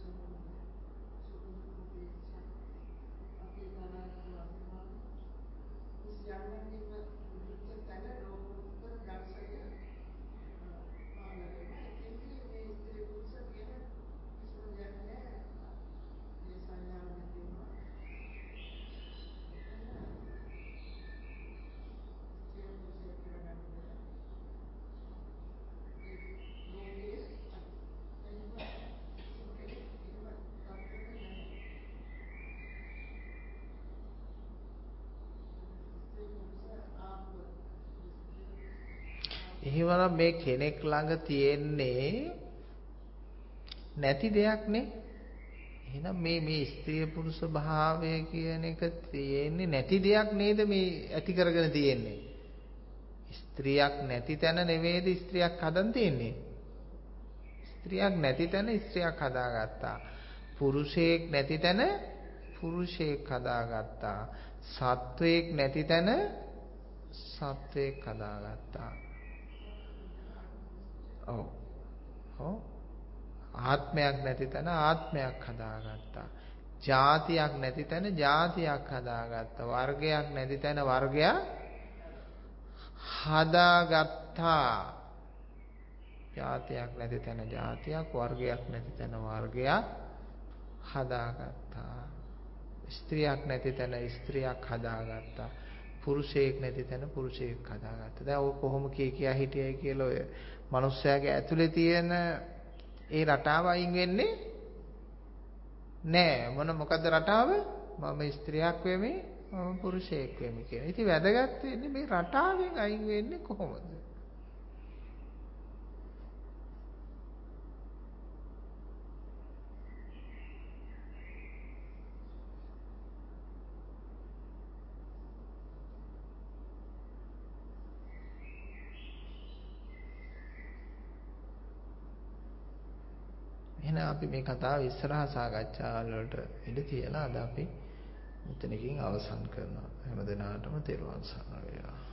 එහෙමනම් මේ කෙනෙක් ළඟ තියෙන්නේ නැති දෙයක් නේ. එහෙනම් මේ ස්ත්‍රී පුරුෂ භාවය කියන එක තියෙන්නේ නැති දෙයක් නේද මේ ඇති කරගෙන තියෙන්නේ. ස්ත්‍රියක් නැති තැන නෙවෙයිද ස්ත්‍රියක් හදන් තියෙන්නේ. ස්ත්‍රියක් නැති තැන ස්ත්‍රියක් හදාගත්තා. පුරුෂයෙක් නැති තැන පුරුෂයෙක් හදාගත්තා. සත්වයෙක් නැති තැන සත්වයෙක් හදාගත්තා. ඔව්. ආත්මයක් නැති තැන ආත්මයක් හදාගත්තා. ජාතියක් නැති තැන ජාතියක් හදාගත්තා. වර්ගයක් නැති තැන වර්ගයක් හදාගත්තා. ජාතියක් නැති තැන ජාතියක්, වර්ගයක් නැති තැන වර්ගයක් හදාගත්තා. ස්ත්‍රියක් නැති තැන ස්ත්‍රියක් හදාගත්තා. පුරුෂයෙක් නැති තැන පුරුෂයෙක් හදාගත්තා. දැන් ඔය කොහොම කියා හිටියයි කියලා ඔය මනුස්සයාගේ ඇතුලේ තියෙන ඒ රටාව අයින් වෙන්නේ නෑ. මොකද්ද රටාව? මම ස්ත්‍රියක් වෙමි, මම පුරුෂයෙක් වෙමි කියන. ඉතින් වැදගත් වෙන්නේ මේ රටාවෙන් අයින් වෙන්නේ කොහොමද? එහෙනම් අපි මේ කතාව ඉස්සරහා සාකච්ඡා වලට ඉඳ තියලා අද අපි මෙතනකින් අවසන් කරනවා. හැම දිනාටම තෙරුවන් සරණයි.